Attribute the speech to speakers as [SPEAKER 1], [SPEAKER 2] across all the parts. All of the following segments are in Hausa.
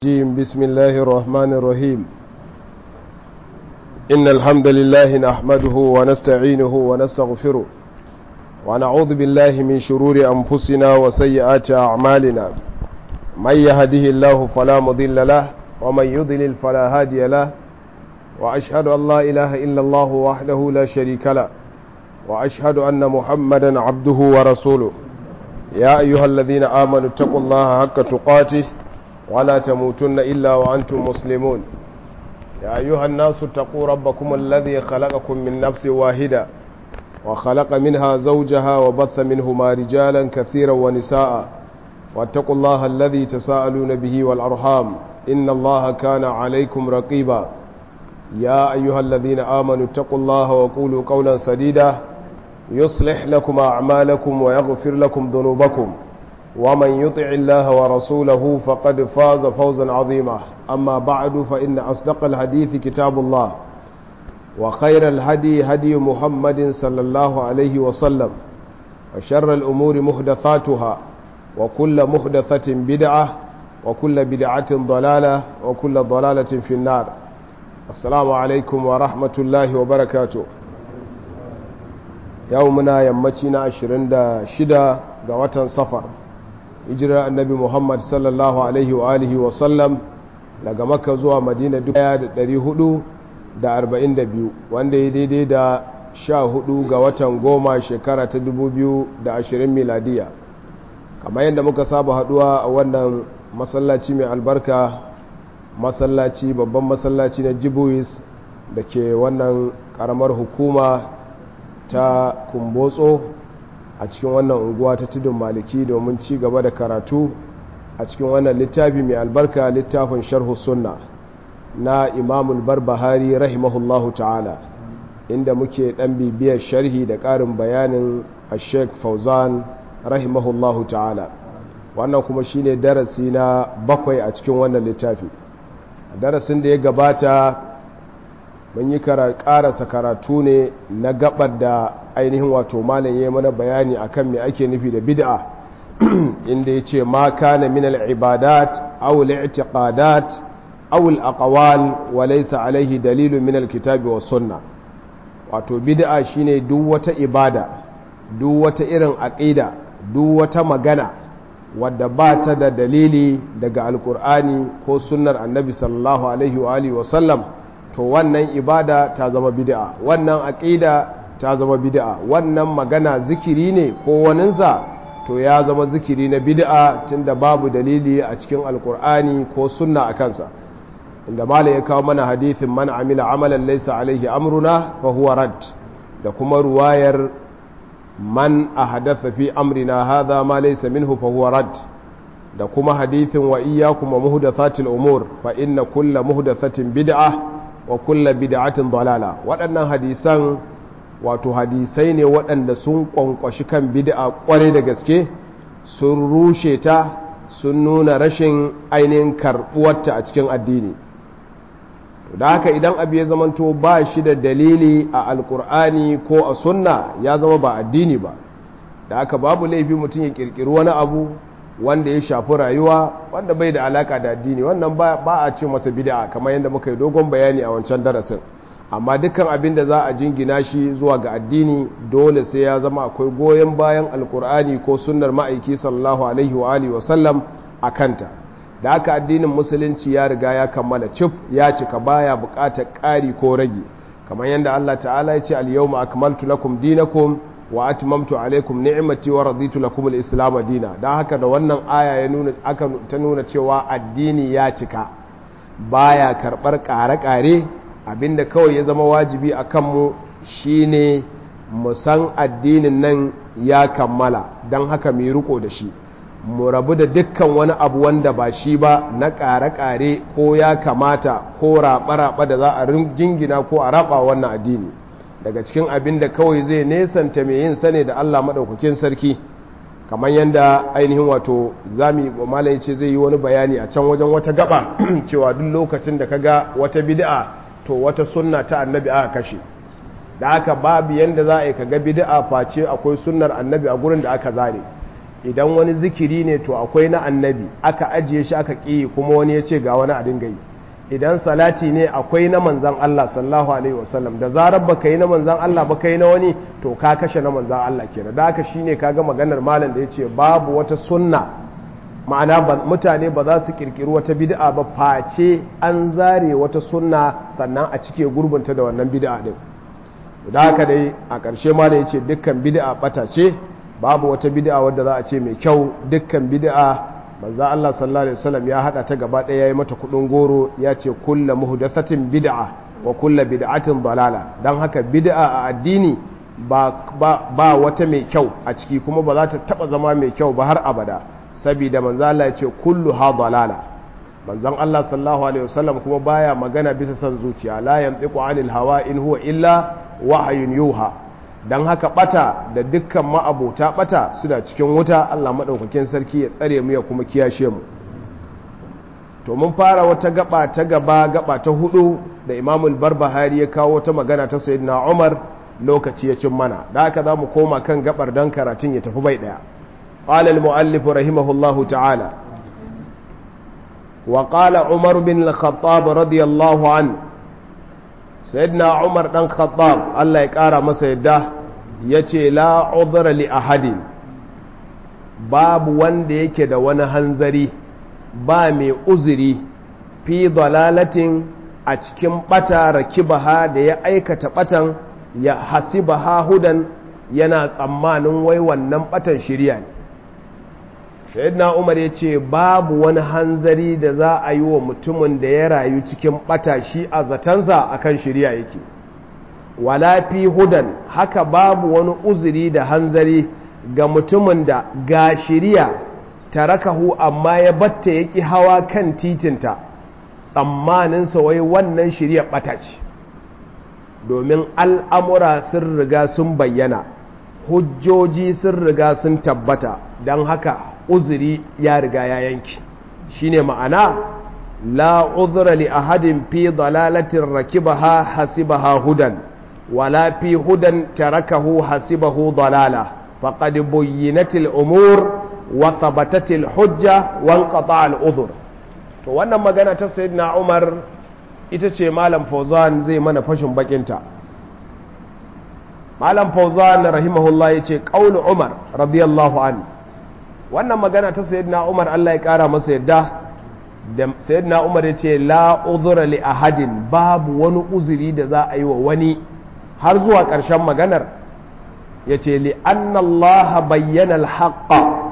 [SPEAKER 1] بسم الله الرحمن الرحيم إن الحمد لله نحمده ونستعينه ونستغفره ونعوذ بالله من شرور أنفسنا وسيئات أعمالنا من يهده الله فلا مضل له ومن يضلل فلا هادي له وأشهد أن لا إله إلا الله وحده لا شريك له وأشهد أن محمدا عبده ورسوله يا أيها الذين آمنوا اتقوا الله حق تقاته ولا تموتن إلا وأنتم مسلمون يا أيها الناس اتقوا ربكم الذي خلقكم من نفس واحدة وخلق منها زوجها وبث منهما رجالا كثيرا ونساء واتقوا الله الذي تساءلون به والأرحام إن الله كان عليكم رقيبا يا أيها الذين آمنوا اتقوا الله وقولوا قولا سديدا يصلح لكم أعمالكم ويغفر لكم ذنوبكم ومن يطع الله ورسوله فقد فاز فوزا عظيما أما بعد فإن أصدق الحديث كتاب الله وخير الهدي هدي محمد صلى الله عليه وسلم وشر الأمور محدثاتها وكل محدثة بدعة وكل بدعة ضلالة وكل ضلالة في النار السلام عليكم ورحمة الله وبركاته يومنا يمتنا 26 ga watan safar hijirar annabi Muhammad sallallahu alaihi wa alihi wa sallam daga Makka zuwa Madina 1442 wanda ya daidai da 14 ga watan goma shekara ta 2020 miladiya. Kamar yadda muka saba haduwa a wannan masallaci mai albarka, babban masallaci na Jibuis da ke wannan karamar hukuma ta Kumbotso a cikin wannan unguwa ta tudun maliki domin ci gaba da karatu a cikin wannan littafi mai albarka, littafin sharhu sunna na imamul barbahari rahimahullahu ta'ala, inda muke dan bibiyar sharhi da karin bayanin Sheikh Fauzan rahimahullahu ta'ala. Wannan kuma shine darasi na 7 a cikin wannan littafi. Darasin da ya gabata mun yi karasa karatu ne na gabar da ainihin wato malam ya mana bayani akan me ake nufi da bid'a inda yace ma kana min al-ibadat aw al-i'tiqadat aw al-aqwal wa laysa alayhi dalilun min al-kitabi was sunnah. Wato bid'a shine duk wata ibada, duk wata irin aqida, duk wata magana wadda ba ta da dalili daga alkur'ani ko sunnar annabi sallallahu alaihi wa alihi wa sallam, to wannan ibada ta zama bid'a, wannan aqida ta zama bid'a, wannan magana zikiri ne ko waninsa to ya zama zikiri na bid'a tunda babu dalili a cikin alkur'ani ko sunna a kansa. Inda malai ya kawo mana hadithin man amila amalan laysa alaihi amruna fa huwa rad, da kuma ruwayar man ahdatha fi amrina hadha ma laysa minhu fa huwa rad, da kuma hadithin wa iyyakum wa muhdathatil umur fa inna kulla muhdathatin bid'ah wa kulla bid'atin dalala. Waɗannan hadisan wato hadisai ne waɗanda sun ƙwanƙwashi kan bid'a ƙware da gaske, sun rushe ta, sun nuna rashin ainihin karɓuwarta a cikin addini. Da haka idan abu ya zamanto ba shi da dalili a alkur'ani ko a sunna, ya zama ba addini ba. Da haka babu laifi mutum ya ƙirƙiri wani abu wanda ya shafi rayuwa wanda bai da alaka da addini, wannan ba a ce masa bid'a kamar yadda muka yi dogon bayani a wancan darasin. Amma dukkan abin da za a jingina shi zuwa ga addini dole sai ya zama akwai goyon bayan alkur'ani ko sunnar ma'aiki sallallahu alaihi wa alihi wasallam a kanta. Da haka addinin musulunci ya riga ya kammala cif, ya cika, baya buƙatar ƙari ko rage, kamar yadda Allah ta'ala ya ce al-yawma akmaltu lakum dinakum wa atmamtu alaikum ni'mati wa raditu lakum al-islam dina. Dan haka da wannan aya ta nuna cewa addini ya cika, baya karbar ƙare-ƙare. Abinda kawai ya zama wajibi a kanmu shine mu san addinin nan ya kammala, dan haka mu riko da shi, mu rabu da dukkan wani abu wanda ba shi ba na ƙare-ƙare ko ya kamata ko raɓa-raɓa da za a jingina ko a raɓa wannan addini. Daga cikin abin da kawai zai nesanta mai yin sane da Allah maɗaukakin sarki, kamar yadda ainihin wato zami malai ce zai yi wani bayani a can wajen wata gaba cewa duk lokacin da kaga wata bid'a to wata sunna ta annabi aka kashe. Da haka babu yanda za a yi kaga bid'a face akwai sunnar annabi a gurin da aka zare. idan wani zikiri ne to akwai na annabi aka ajiye shi aka ƙi kuma wani ya ce ga wani a dinga yi, idan salati ne akwai na manzan Allah sallallahu alaihi wasallam, da zarar baka yi na manzan Allah baka yi na wani to ka kashe na manzan Allah kenan. da haka shine kaga maganar malam da yace babu wata sunna, ma'ana mutane ba za su kirkiri wata bid'a ba face an zare wata sunna sannan a cike gurbinta da wannan bid'a din. da haka dai a ƙarshe ma da yace dukkan bid'a bata ce, babu wata bid'a wadda za a ce mai kyau, dukkan bid'a manzo Allah sallallahu alaihi wasallam ya hada ta gaba ɗaya yayi mata kudin goro, ya ce kullu muhdathatin bid'a wa kullu bid'atin dalala. dan haka bid'a a addini ba wata mai kyau a ciki, kuma ba za ta taba zama mai kyau ba har abada, saboda manzo Allah ya ce kullu ha dalala. manzon Allah sallallahu alaihi wasallam kuma baya magana bisa san zuciya, la yantiqu anil hawa in huwa illa wahyun yuha. don haka bata da dukkan ma'abota bata suna cikin wuta. Allah maɗaukakin sarki ya tsare mu ya kuma kiyashe mu. to mun fara wata gaba ta hudu da Imamul Barbahari ya kawo ta magana ta Sayyidina Umar, lokaci ya cin mana, da haka za mu koma kan gabar dan karatun ya tafi bai daya. qala al-muallif rahimahullahu ta'ala wa qala Umar bin al-Khattab radiyallahu anhu, sayyidina Umar dan Khattab Allah ya kara masa yadda yace la udhra li ahadin, babu wanda yake da wani hanzari, ba mai uzuri fi dalalatin a cikin bata rakibaha da ya aikata batan, ya hasibaha hudan yana tsammanin wai wannan batan shiriya ne. sayyidina Umar yace babu wani hanzari da za a yi wa mutumin da ya rayu cikin bata shi a zatansa akan shiriya yake, wala fi hudan, haka babu wani uzuri da hanzari ga mutumin da ga shiriya tarakahu amma ya batta yaki hawa kan titinta, tsammaninsa wai wannan shiriya bata ce. domin al'amura sun riga sun bayyana, hujjoji sun riga sun tabbata, don haka uzuri ya riga ya yanki. shine ma'ana la uzra li ahadin fi dalalatin rakibaha hasibaha hudan wala fi hudan tarakahu hasibahu dalala faqad buyyinatil umur wa thabatatil hujja wa inqata'a al udhr. to wannan magana ta sayyidina Umar ita ce malam Fauzan zai mana fashin bakinta. malam Fauzan rahimahullah yace qaulu Umar radiyallahu anhu, wannan magana ta sayyidina Umar Allah ya kara masa yadda, da sayyidina Umar yace la udhra li ahadin, babu wani uzuri da za a yi wa wani, har zuwa ƙarshen maganar yace li anna Allah bayyana al-haqqa,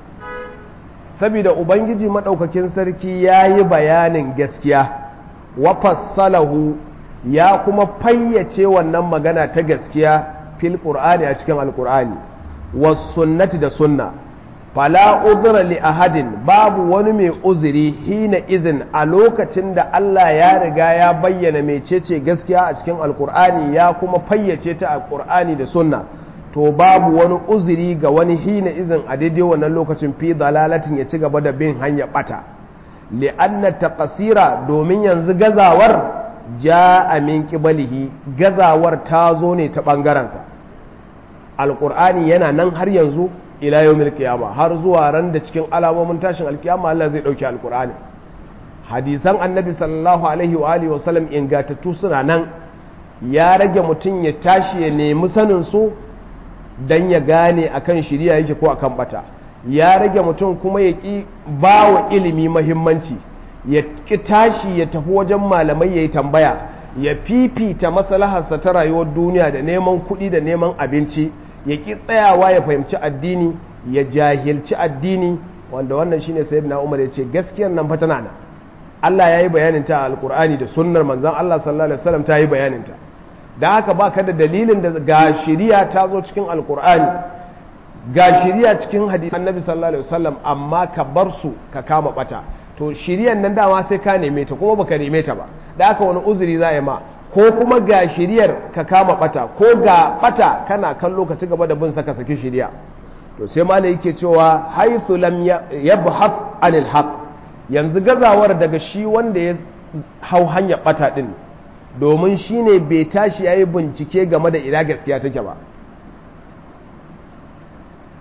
[SPEAKER 1] saboda ubangiji madaukakin sarki yayi bayanin gaskiya, wa fassalahu ya kuma fayyace wannan magana ta gaskiya fil qur'ani a cikin alqur'ani was sunnati da sunna. fala udhra li ahadin, babu wani mai uzuri hina izin a lokacin da Allah ya riga ya bayyana mecece gaskiya a cikin alqur'ani ya kuma fayyace ta a qur'ani da sunna, to babu wani uzuri ga wani hina izin a daidai wannan lokacin fi dalalatin ya ci gaba da bin hanya bata. li'anna taqsira, domin yanzu gazawar ja'a min qibalihi, gazawar ta zo ne ta bangaransa. alqur'ani yana nan har yanzu ila yawmil qiyama, har zuwa ran da cikin alamomin tashin alkiyama Allah zai dauki alqur'ani. hadisan annabi sallallahu alaihi wa alihi wasallam ingatattu suna nan, ya rage mutum ya tashi ya nemi sanin su dan ya gane akan shiriya yake ko akan bata. ya rage mutum kuma ya ƙi ba wa ilimi mahimmanci, ya ƙi tashi ya tafi wajen malamai ya yi tambaya, ya fifita maslaharsa ta rayuwar duniya da neman kuɗi da neman abinci, ya ƙi tsayawa ya fahimci addini, ya jahilci addini, wanda wannan shine sayyidina Umar ya ce gaskiyar nan fa tana nan. Allah ya yi bayaninta a alkur'ani da sunnar manzon Allah sallallahu alaihi wasallam ta yi bayaninta. da haka ba ka da dalilin da ga shiriya ta zo cikin alkur'ani, ga shiriya cikin hadisi annabi sallallahu alaihi wasallam, amma ka bar su ka kama bata, to shiriyan nan dama sai ka neme ta kuma baka neme ta ba, da haka wani uzuri za a yi ma, ko kuma ga shiriyar ka kama bata, ko ga bata kana kallo ka ci gaba da bin saka saki shiriya. to sai malai yake cewa haythu lam yabhath anil haqq, yanzu gazawar daga shi wanda ya hau hanya bata din, domin shine bai tashi yayi bincike game da ina gaskiya take ba.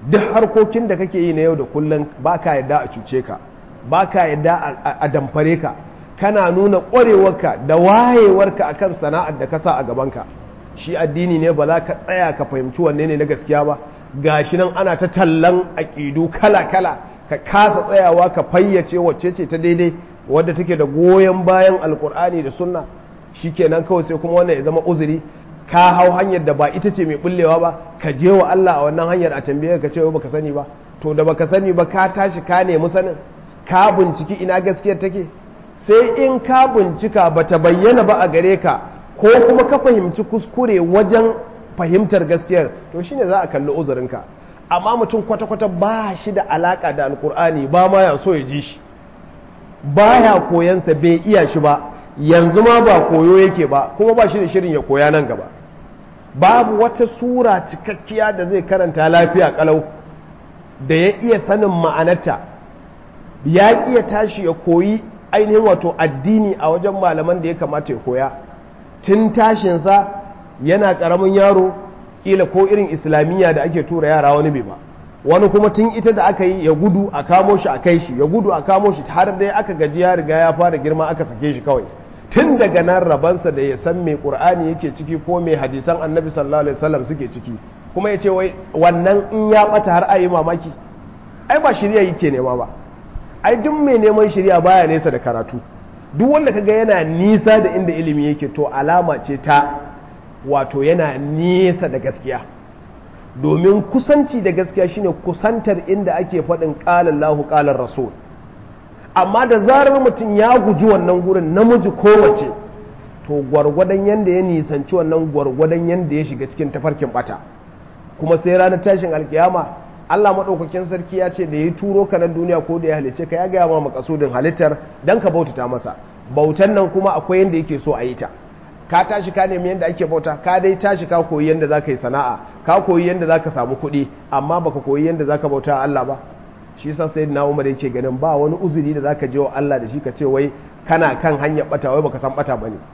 [SPEAKER 1] duk harkokin da kake yi na yau da kullum ba ka yadda a cuce ka, ba ka yadda a damfare ka, kana nuna ƙwarewarka da wayewarka akan sana'ar da ka sa a gabanka. Shi addini ne ba za ka tsaya ka fahimci wanne ne na gaskiya ba, gashi nan ana ta tallan aƙidu kala-kala, ka kasa tsayawa ka fayyace wacce ce ta daidai wadda take da goyon bayan alkur'ani da sunna. Shikenan kawai sai kuma wannan ya zama uzuri, ka hau hanyar da ba ita ce mai bullewa ba, ka je wa Allah a wannan hanyar a tambaye ka ce baka sani ba. To da baka sani ba ka tashi ka nemi sanin, ka binciki ina gaskiyar take. Sai in ka bincika bata bayyana ba a gare ka, ko kuma ka fahimci kuskure wajen fahimtar gaskiyar, to shine za a kalli uzurinka. Amma mutum kwata-kwata ba shi da alaka da alkur'ani, ba ma ya so ya ji shi, ba ya koyansa, bai iya shi ba, yanzu ma ba koyo yake ba, kuma ba shi da shirin ya koya nan gaba. Babu wata sura cikakkiya da zai karanta lafiya kalau da ya iya sanin ma'anarta, ya iya tashi ya koyi ainihin wato addini a wajen malaman da ya kamata ya koya. Tun tashinsa yana ƙaramin yaro, ƙila ko irin islamiyya da ake tura yara wani bai ba, wani kuma tun ita da aka yi ya gudu a kamo shi a kai shi, ya gudu a kamo shi, har dai aka gaji ya riga ya fara girma aka sake shi kawai. Tun daga nan rabansa da ya san mai ƙur'ani yake ciki ko mai hadisan annabi sallallahu alaihi wasallam suke ciki, kuma ya ce wai wannan in ya ɓata har a yi mamaki. Ai ba shirya yake nema ba, ai duk mai neman shirya baya nesa da karatu. Duk wanda kaga yana nisa da inda ilimi yake, to alama ce ta wato yana nesa da gaskiya. Domin kusanci da gaskiya shine kusantar inda ake faɗin qala Allahu qala Rasul. Amma da zarar mutum ya guji wannan gurin, namiji ko mace, to gwargwadon yanda ya nisanci wannan gwargwadon yanda ya shiga cikin tafarkin bata. Kuma sai ranar tashin alkiyama, Allah maɗaukakin sarki ya ce da ya turo ka nan duniya ko da ya halice ka, ya gaya ma makasudin halittar dan ka bautata masa. Bautan nan kuma akwai yanda yake so a yi ta. Ka tashi ka nemi yanda ake bauta, ka dai tashi ka koyi yanda za ka yi sana'a, ka koyi yanda za ka samu kuɗi, amma baka koyi yanda za ka bauta Allah ba. Shi yasa sayyidina Umar yake ganin ba wani uzuri da za ka je wa Allah da shi ka ce wai kana kan hanyar bata, wai baka san bata bane.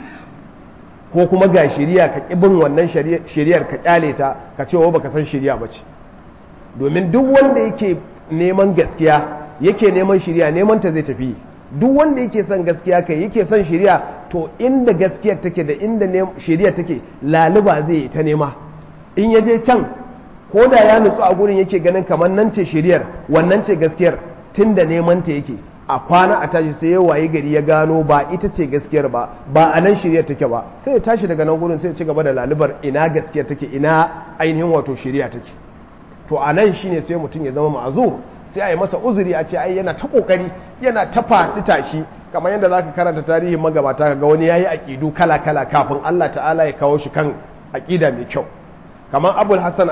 [SPEAKER 1] Ko kuma ga shari'a ka kibin wannan shari'ar ka kyale ta, ka ce wai baka san shari'a bace. Domin duk wanda yake neman gaskiya, yake neman shari'a, neman ta zai tafi. Duk wanda yake son gaskiya kai, yake son shari'a, to inda gaskiyar take da inda shari'a take laluba zai yi ta nema. In ya je can, ko da ya nutsu a gurin yake ganin kamar nan ce shari'ar, wannan ce gaskiyar, tunda neman ta yake, a kwana a tashi sai ya waye gari ya gano ba ita ce gaskiyar ba, ba a nan shari'ar take ba, sai ya tashi daga nan gurin sai ya ci gaba da lalubar ina gaskiyar take, ina ainihin wato shari'a take. To a nan shine sai mutum ya zama ma'azur, sai a yi masa uzuri, a ce ai yana ta kokari, yana ta faɗi tashi, kamar yadda zaka karanta tarihin magabata kaga wani yayi aqidu kala-kala kafin Allah ta'ala ya kawo shi kan aqida mai kyau. Kamar Abul Hasan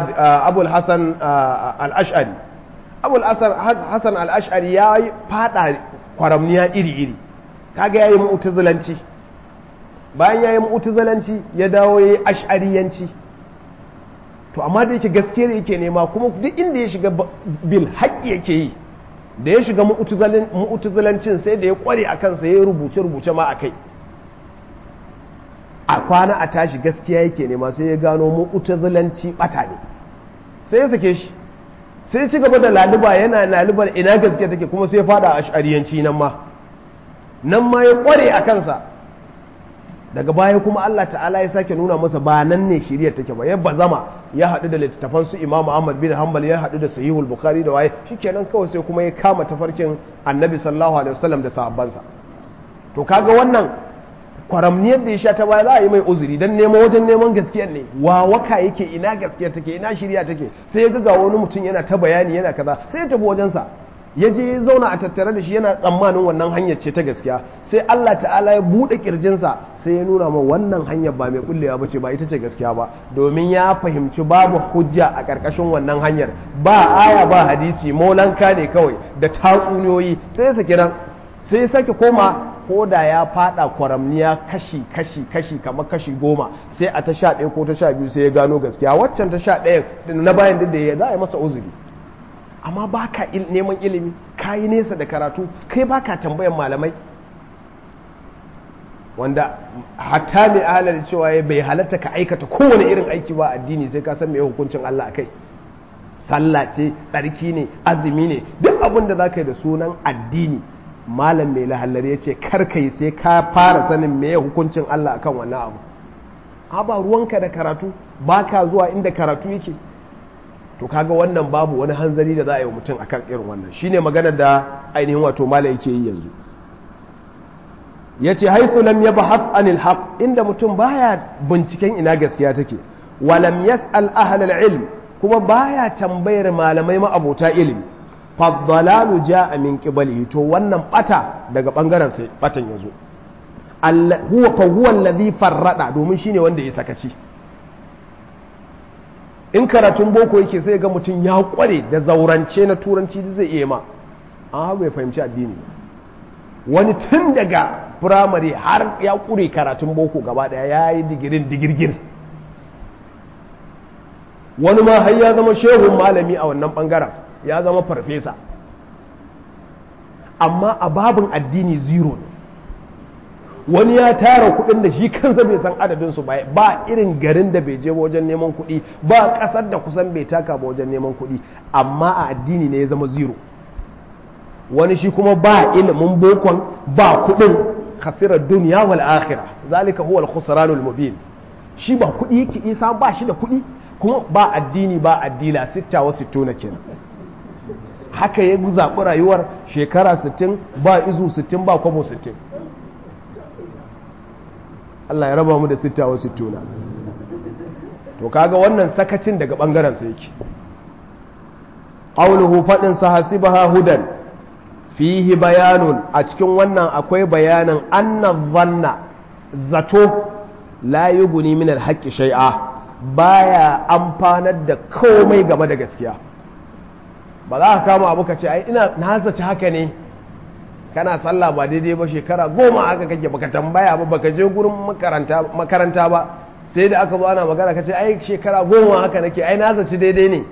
[SPEAKER 1] al-Ash'ari. Abul Hasan al-Ash'ari ya fada kwaramniya iri-iri. Kaga yayi mu'tazilanci. Bayan yayi mu'tazilanci ya dawo yayi ash'ariyanci. To amma da yake gaskiyar yake nema, kuma duk inda ya shiga bil haƙƙi yake yi. Da ya shiga mu'tazilancin sai da ya kware a kansa, ya rubuce-rubuce ma a kai. A kwana a tashi gaskiya yake nema, sai ya gano mu'tazilanci bata ne. Sai ya sake shi. Sai ya ci gaba da laluba, yana lalubar ina gaskiya take, kuma sai ya fada ash'ariyanci nan ma ya kware a kansa. Daga baya kuma Allah ta'ala ya sake nuna masa ba nan ne shirya take ba, ya bazama ya haɗu da littattafan su Imam Ahmad bin Hanbal, ya haɗu da Sahihul Bukhari da waye, shikenan kawai sai kuma ya kama tafarkin Annabi sallallahu alaihi wasallam da sahabbansa. To kaga wannan kwaramniyar da ya sha ta baya za a yi mai uzuri dan wajen neman gaskiyar ne, waka yake ina gaskiya take, ina shirya take, sai ya ga wani mutum yana ta bayani yana kaza, sai ya tafi wajensa, ya je ya zauna a tattare da shi, yana tsammanin wannan hanyar ce ta gaskiya. Sai Allah ta'ala ya buɗe kirjinsa, sai ya nuna ma wannan hanyar ba mai kullewa bace, ba ita ce gaskiya ba, domin ya fahimci babu hujja a ƙarƙashin wannan hanyar, ba aya ba hadisi, molanka ne kawai da tatsuniyoyi. Sai ya saki nan, sai ya sake koma, ko da ya fada kwaramniya kashi kamar kashi 10, sai a ta 11 ko ta 12 sai ya gano gaskiya. Waccan ta 11 na bayan da ya za a yi masa uzuri. Amma ba ka neman ilimi, ka yi nesa da karatu, kai ba ka tambayan malamai, wanda hatta mai ahalar cewa ya bai halatta ka aikata kowane irin aiki ba addini sai ka san mai hukuncin Allah a kai. sallah ce, tsarki ne, azumi ne, duk abin da za ka yi da sunan addini malam mai lahallari ya ce karkai sai ka fara sanin meye hukuncin Allah akan wannan abu. Ba ruwanka da karatu, ba ka zuwa inda karatu yake, to kaga wannan babu wani hanzari da za a yi wa mutum akan irin wannan. shine magana da ainihin wato malam yake yi yanzu. yace haythu lam yabhath anil haqq, inda mutum baya binciken ina gaskiya take, wa lam yas'al ahlal ilm, kuma baya tambayar malamai ma'abota ilimi, faddalalu ja'a min qibalihi, to wannan bata daga bangaren sai batan yazo. huwa alladhi farrada, domin shine wanda ya sakaci. in karatun boko yake sai ga mutum ya kware da zaurance na turanci zai iya ma, amma bai fahimci addini. wani tun daga firamare har ya kure karatun boko gaba daya, ya yi digirin digirgir, wani ma har ya zama shehun malami a wannan bangaren, ya zama farfesa, amma a babin addini zero ne. wani ya tara kudin da shi kansa bai san adadinsu ba irin garin da bai je wajen neman kudi, ba kasar da kusan bai taka ba wajen neman kudi, amma a addini ne ya zama zero. wani shi kuma ba ilimin bokon ba kudin, khasirar duniya wal akhirah, zalika huwa al-khusranul mubin. shi ba kudi yake isa, ba shi da kudi, kuma ba addini ba addila, 66 kenan. haka ya zaɓi rayuwar shekara 60 ba izu 60 ba kwabo 60. Allah ya raba mu da 66. to kaga wannan sakacin daga bangaren sa yake. qawluhu fadin sa hasibaha hudan, fihi bayanun, a cikin wannan akwai bayanin anna dhanna, zato la yughni min al-haqqi shay'a, baya amfanar da komai game da gaskiya. ba za ka kama abu ka ce ai ina na zaci haka ne, kana sallah ba daidai ba, shekara 10 haka kake, baka tambaya ba, baka je gurin makaranta ba, sai da aka zo ana magana ka ce ai shekara 10 haka nake, ai na zaci daidai ne.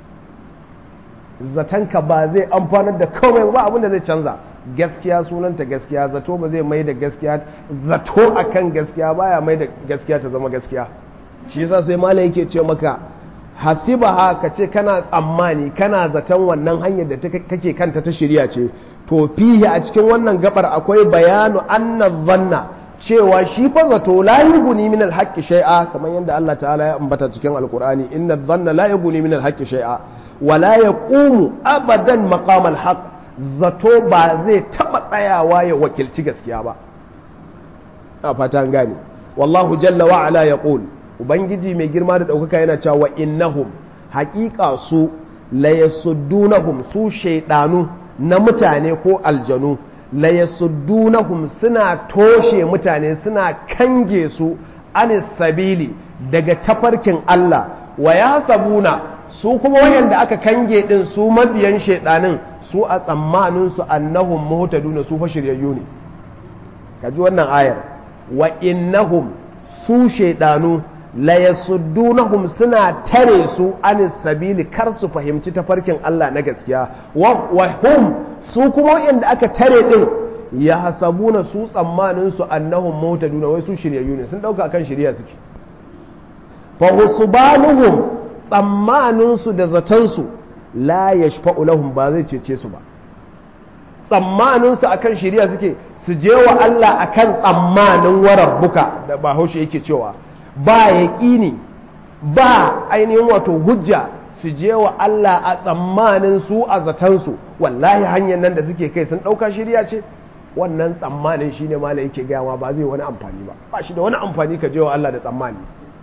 [SPEAKER 1] zatanka ba zai amfanar da komai ba, abinda zai canza. gaskiya sunanta gaskiya, zato ba zai mai da gaskiya, zato akan gaskiya baya mai da gaskiya ta zama gaskiya. shi yasa sai malai yake ce maka hasibaha, ka ce kana tsammani, kana zaton wannan hanyar da kake kanta ta shirya ce, to fihi a cikin wannan gabar akwai bayanu anna dhanna, cewa shi fa zato la yughni min al-haqqi shay'a, kamar yadda Allah ta'ala ya ambata cikin alqur'ani, inna dhanna la yughni min al-haqqi shay'a wa la yaqumu abadan maqam al-haqq, zato ba zai taba tsayawa ya wakilci gaskiya ba. a fata gane. wallahu jalla wa ala yaqul, ubangiji mai girma da ɗaukaka yana cewa innahum, haƙiƙa su la yasuddunahum, su shaidanu na mutane ko aljanu, la yasuddunahum, suna toshe mutane, suna kange su anis sabili, daga tafarkin Allah, wa yasabuna, su kuma wayanda aka kange din, su mabiyan shaidanin, su a tsammanin su annahum muhtaduna, su fa shiryayyu ne. kaji wannan ayar, wa innahum, su shaidanu la yasuddunahum, suna tare su anis sabili, kar su fahimci tafarkin Allah na gaskiya, wa hum, su kuma wanda aka tare din, ya hasabuna, su tsammanin su annahum muhtaduna, wai su shiryayyu ne, sun dauka akan shiriya suke. fa husbanuhum, tsammanin su da zatan su, la yashfa'u lahum, ba zai cece su ba. tsammanin su akan shiriya suke, su je wa Allah akan tsammanin wa rabbuka, da Bahaushe yake cewa ba yaƙini ba ainihin wato hujja, su je wa Allah a tsammanin su a zatansu, wallahi hanyar nan da suke kai sun ɗauka shirya ce. wannan tsammanin shi ne mala yake gayawa ba zai wani amfani ba, ba shi da wani amfani ka je wa Allah da tsammani.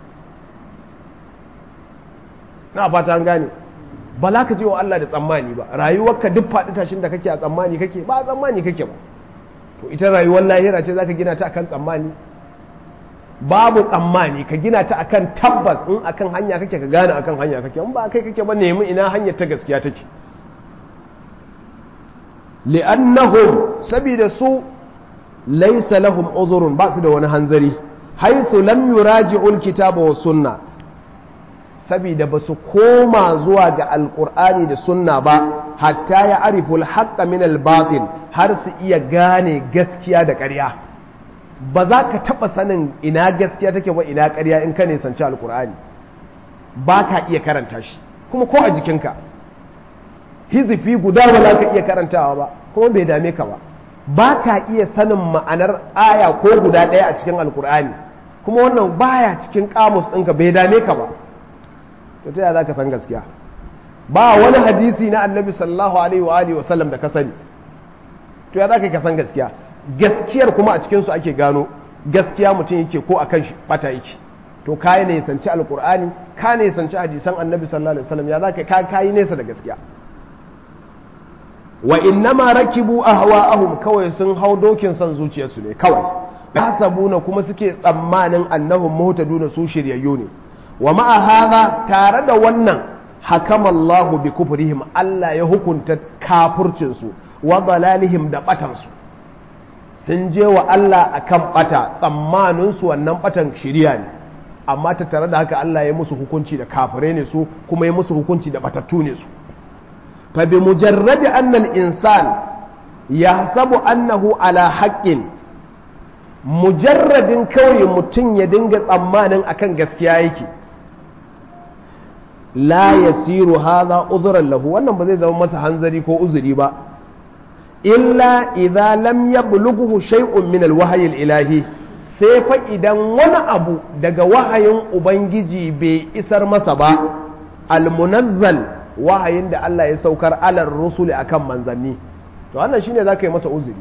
[SPEAKER 1] na fata an gane, ba za ka je wa Allah da tsammani ba. rayuwarka duk faɗi tashin da kake a tsammani kake, ba a tsammani kake ba. to ita rayuwar lahira ce za ka gina ta akan tsammani? babu tsammani, ka gina ta akan tabbas. in akan hanya kake ka gane akan hanya kake, in ba kai kake ba nemi ina hanyar ta gaskiya take. li'annahum, sabida su laysa lahum uzrun, ba su da wani hanzari, haythu lam yuraji'ul kitaba was sunna, sabida ba su koma zuwa ga alqur'ani da sunna ba, hatta ya ariful haqqa min al-batil, har su iya gane gaskiya da ƙarya. ba za ka taɓa sanin ina gaskiya take ba ina ƙarya in ka nisanci alkur'ani, ba ka iya karanta shi. kuma ko a jikinka hizifi guda ba za ka iya karantawa ba kuma bai dame ka ba ba ka iya sanin ma'anar aya ko guda ɗaya a cikin alkur'ani kuma wannan baya cikin kamus ɗinka bai dame ka ba to ta yaya za ka san gaskiya ba wani hadisi na annabi sallallahu alaihi wa sallam da ka sani to ya za ka san gaskiya gaskiyar kuma a cikinsu ake gano gaskiya mutum yake ko akan shi bata yake to kai ne sanci alkur'ani ka ne sanci hadisan annabi sallallahu alaihi wasallam ya za ka kai nesa da gaskiya wa innama rakibu ahwa'ahum kawai sun hau dokin son zuciyarsu ne kawai hasabuna kuma suke tsammanin annahum muhtaduna su shiryayyu ne wa ma'a hadha tare da wannan hakamallahu bi kufrihim Allah ya hukunta kafircin su wa dalalihim da batan su sun je wa Allah akan bata tsammanin su wannan batan shiriya ne amma ta tare da haka Allah ya musu hukunci da kafirai ne su kuma ya musu hukunci da batattu ne su fa bi mujarrad anna al-insan yahsabu annahu ala haqqin mujarradin kawai mutum ya dinga tsammanin akan gaskiya yake la yasiru hadha udhran lahu wannan ba zai zama masa hanzari ko uzuri ba illa idza lam yablughu shay'un min al-wahyi al-ilahi sai fa idan wani abu daga wahayin ubangiji bai isar masa ba al-munazzal wahayin da Allah ya saukar alar rusuli akan manzanni to wannan shine zaka yi masa uzuri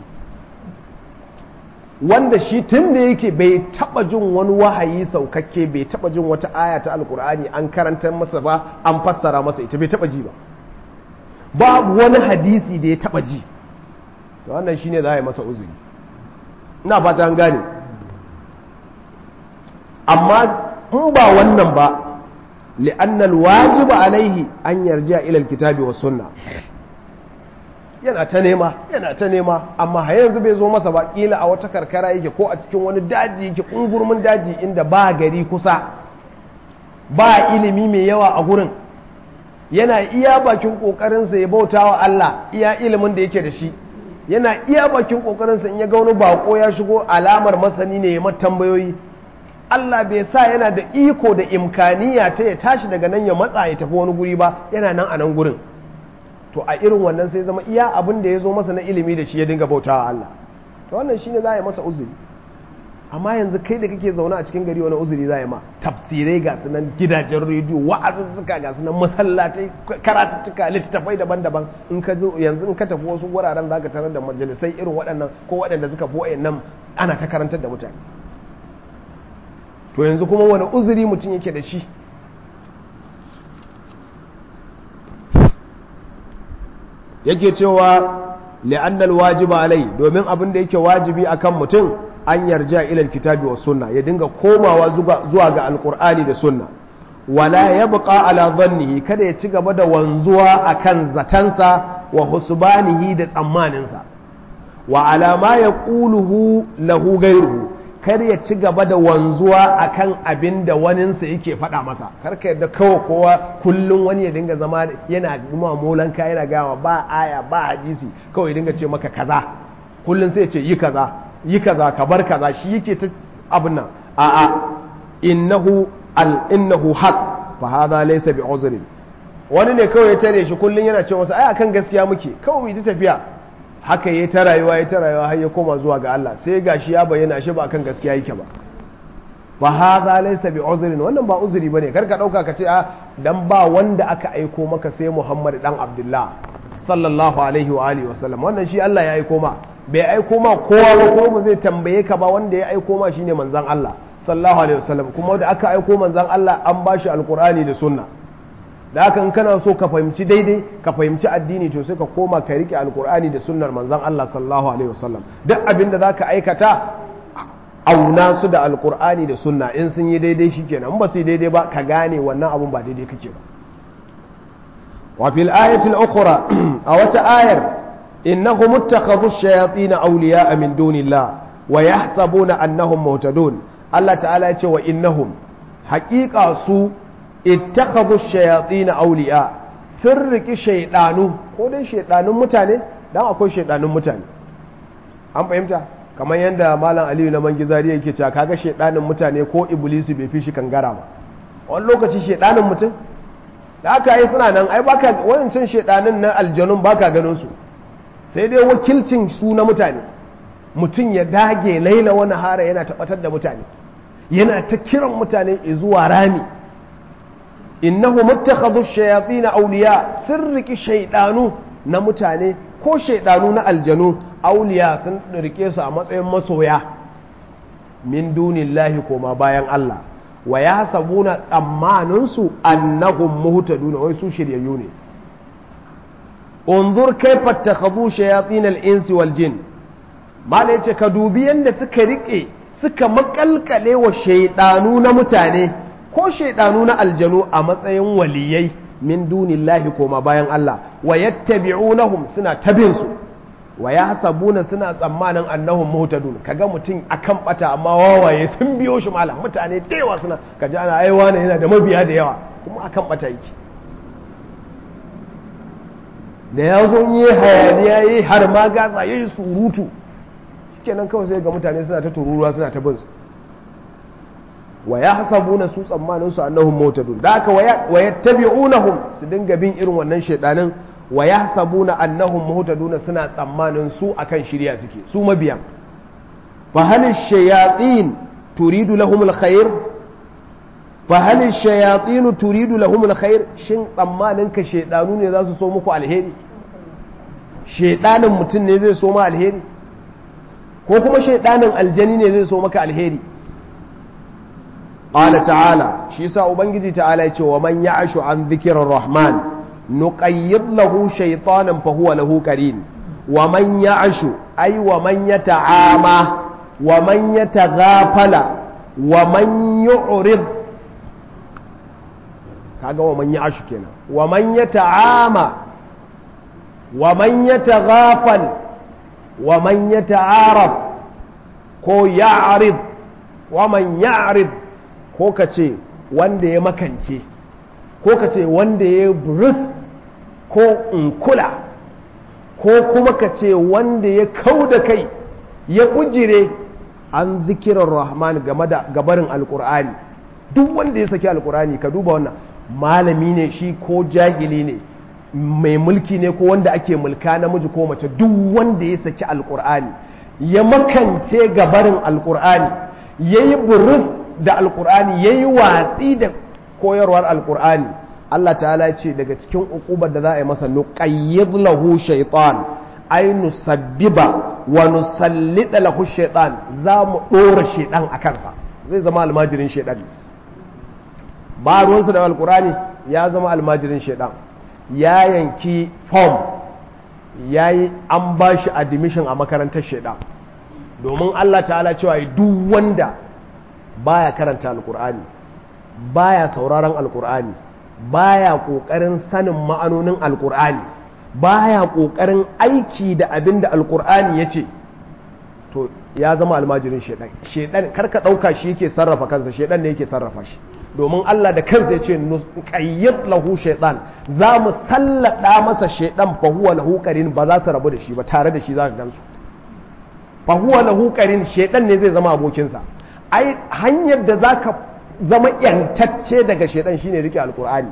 [SPEAKER 1] wanda shi tun da yake bai taba jin wani wahayi saukakke bai taba jin wata aya ta alkur'ani an karantar masa ba an fassara masa ita bai taba ji ba babu wani hadisi da ya taba ji to wannan shine za a yi masa uzuri ina fata an gane amma in ba wannan ba li'anna alwajiba alaihi an yarji'a ila alkitabi was sunna yana ta nema amma har yanzu bai zo masa ba kila a wata karkara yake ko a cikin wani daji yake kungurmin daji inda ba gari kusa ba ilimi mai yawa a gurin yana iya bakin kokarinsa ya bauta wa Allah iya ilimin da yake da shi yana iya bakin kokarinsa in ya ga wani bako ya shigo alamar masani ne ya tambayoyi Allah bai sa yana da iko da imkaniya ta ya tashi daga nan ya matsa ya tafi wani guri ba yana nan a nan gurin to a irin wannan sai zama iya abin da ya zo masa na ilimi da shi ya dinga bautawa Allah to wannan shine za a yi masa uzuri amma yanzu kai da kake zaune a cikin gari wani uzuri za a yi ma tafsirai ga sunan gidajen rediyo wa'azuzzuka ga sunan masallatai karatuttuka littattafai daban-daban in ka zo yanzu in ka tafi wasu wuraren za ka tarar da majalisai irin waɗannan ko waɗanda suka fi nan ana ta karantar da mutane to yanzu kuma wani uzuri mutum yake da shi yake cewa li'annal wajiba alai domin abin da yake wajibi akan mutum an yarja ila alkitabi was sunna ya dinga komawa zuwa ga alqur'ani da sunna wala yabqa ala dhannihi kada ya ci gaba da wanzuwa akan zatansa wa husbanihi da tsammaninsa wa ala ma yaquluhu lahu ghayruhu kar ya ci gaba da wanzuwa akan abin da waninsa yake faɗa masa kar ka yadda kawai kowa kullum wani ya dinga zama yana gima molanka yana gama ba aya ba hadisi kawai dinga ce maka kaza kullum sai ya ce yi kaza ka bar kaza shi yake ta abin nan a'a innahu haq fa hadha laysa bi uzrin wani ne kawai ya tare shi kullum yana ce masa ai akan gaskiya muke kawai mu yi tafiya haka ya ta rayuwa har ya koma zuwa ga Allah sai gashi ya bayyana shi ba kan gaskiya yake ba fa hadha laysa bi uzrin wannan ba uzuri bane karka dauka ka ce dan ba wanda aka aiko maka sai Muhammad dan Abdullah sallallahu alaihi wa alihi wasallam wannan shi Allah ya aiko ma bai aiko ma kowa ba ko mu zai tambaye ka ba wanda ya aiko ma shine manzon Allah sallallahu alaihi wasallam kuma da aka aiko manzon Allah an bashi alqur'ani da sunna da haka in kana so ka fahimci daidai ka fahimci addini to sai ka koma ka rike alkur'ani da sunnar manzon Allah sallallahu alaihi wasallam duk abinda zaka aikata auna su da alkur'ani da sunna in sun yi daidai shikenan in ba su yi daidai ba ka gane wannan abun ba daidai kake ba wa fil ayati al-ukhra a wata ayar innahum ittakhadhu ash-shayatin awliya'a min dunillah wa yahsabuna annahum muhtadun Allah ta'ala ya ce wa innahum haqiqa su ittakhadhu ash-shayatin awliya sun riki shaydanu ko dai shaydanun mutane dan akwai shaydanun mutane an fahimta kamar yanda malam Aliyu na Mangizari yake cewa kaga shaydanun mutane ko iblisu bai fi shi kangara ba wani lokaci shaydanun mutum da aka yi suna nan ai baka wancan shedanin na aljanun baka ganin su sai dai wakilcin su na mutane. Mutum ya dage laila wani hara yana tabbatar da mutane, yana ta kiran mutane zuwa rami. Innahu muttakhadhu shayatin awliya, sirriki shaydanu na mutane ko shaydanu na aljanu awliya sun rike su a matsayin masoya min dunillahi koma bayan Allah. Wa yahsabuna tsammanin su annahum muhtadun, wai su shiryayyu ne. Unzur kayfa takhadhu shayatin al-insi wal jin, mala yace ka dubi yanda suka rike suka makalkale wa shaydanu na mutane ko shaydanu na aljanu a matsayin waliyai min dunillahi koma bayan Allah. Wa yattabi'unahum, suna tabin su. Wa yahsabuna, suna tsammanin annahum muhtadun. Kaga mutum akan bata amma wawaye sun biyo shi malam, mutane da yawa suna kaji ana aiwa ne yana da mabiya da yawa kuma akan bata yake. Da ya gonye hayaniya yi har ma gatsa yayi surutu, kenan kawai sai ga mutane suna ta tururuwa suna ta bin su. Wa yahsabuna, su tsammanin su annahum muhtadun. Da haka wa yattabi'unahum, su dinga bin irin wannan shedanin. Wa yahsabuna annahum muhtaduna, suna tsammanin su akan shirya suke, su mabiyan. Fa hal shayatin turidu lahum alkhair, fa hal shayatin turidu lahum alkhair, shin tsammanin ka shedanu ne za su so muku alheri? Shedanin mutum ne zai so ma alheri, ko kuma shedanin aljani ne zai so maka alheri? Qala ta'ala, shi yasa ubangiji ta'ala ya ce wa man ya'ashu an dhikrir rahman nuqayyid lahu shaytanan fa huwa lahu qarin. Wa man ya'ashu ay wa man yata'ama wa man yataghafala wa man yu'rid, kaga wa man ya'ashu kenan, wa man yata'ama wa man yataghafal wa man yata'arab ko ya'rid, wa man ya'rid ko kace wanda ya makance, ko kace wanda ya burus ko unkula, ko kuma kace wanda ya kauda kai ya kujire an zikirar rahman game da gabarin alkur'ani. Duk wanda ya saki alkur'ani, ka duba wannan malami ne shi ko jahili ne, mai mulki ne ko wanda ake mulka namiji ko mace, duk wanda ya saki alkur'ani ya makance gabarin alkur'ani, yayi burus da alkur'ani, yayi watsi da koyarwar alkur'ani, Allah ta'ala ya ce daga cikin ukubar da za a yi masa nuqayyid lahu shaytan, ay nusabbiba wa nusallita lahu shaytan, za mu dora shaytan a kansa, zai zama almajirin shaytan. Ba ruwansa da alkur'ani, ya zama almajirin shaytan. Ya yanki form, yayi an bashi admission a makarantar shaytan, domin Allah ta'ala cewa duk wanda baya karanta alkur'ani, baya sauraron alkur'ani, baya kokarin sanin ma'anonin alkur'ani, baya kokarin aiki da abin da alkur'ani yace, to ya zama almajirin shedan. Shedan karka dauka shi yake sarrafa kansa, shedan ne yake sarrafa shi, domin Allah da kansa yace nuqayyid lahu shaytan, za mu sallada masa shedan fa huwa lahu qarin, ba za su rabu da shi ba, tare da shi za ka gansu. Fa huwa lahu qarin, shedan ne zai zama abokinsa. Ai hanyar da za ka zama yantacce daga shedan shine rike alkur'ani.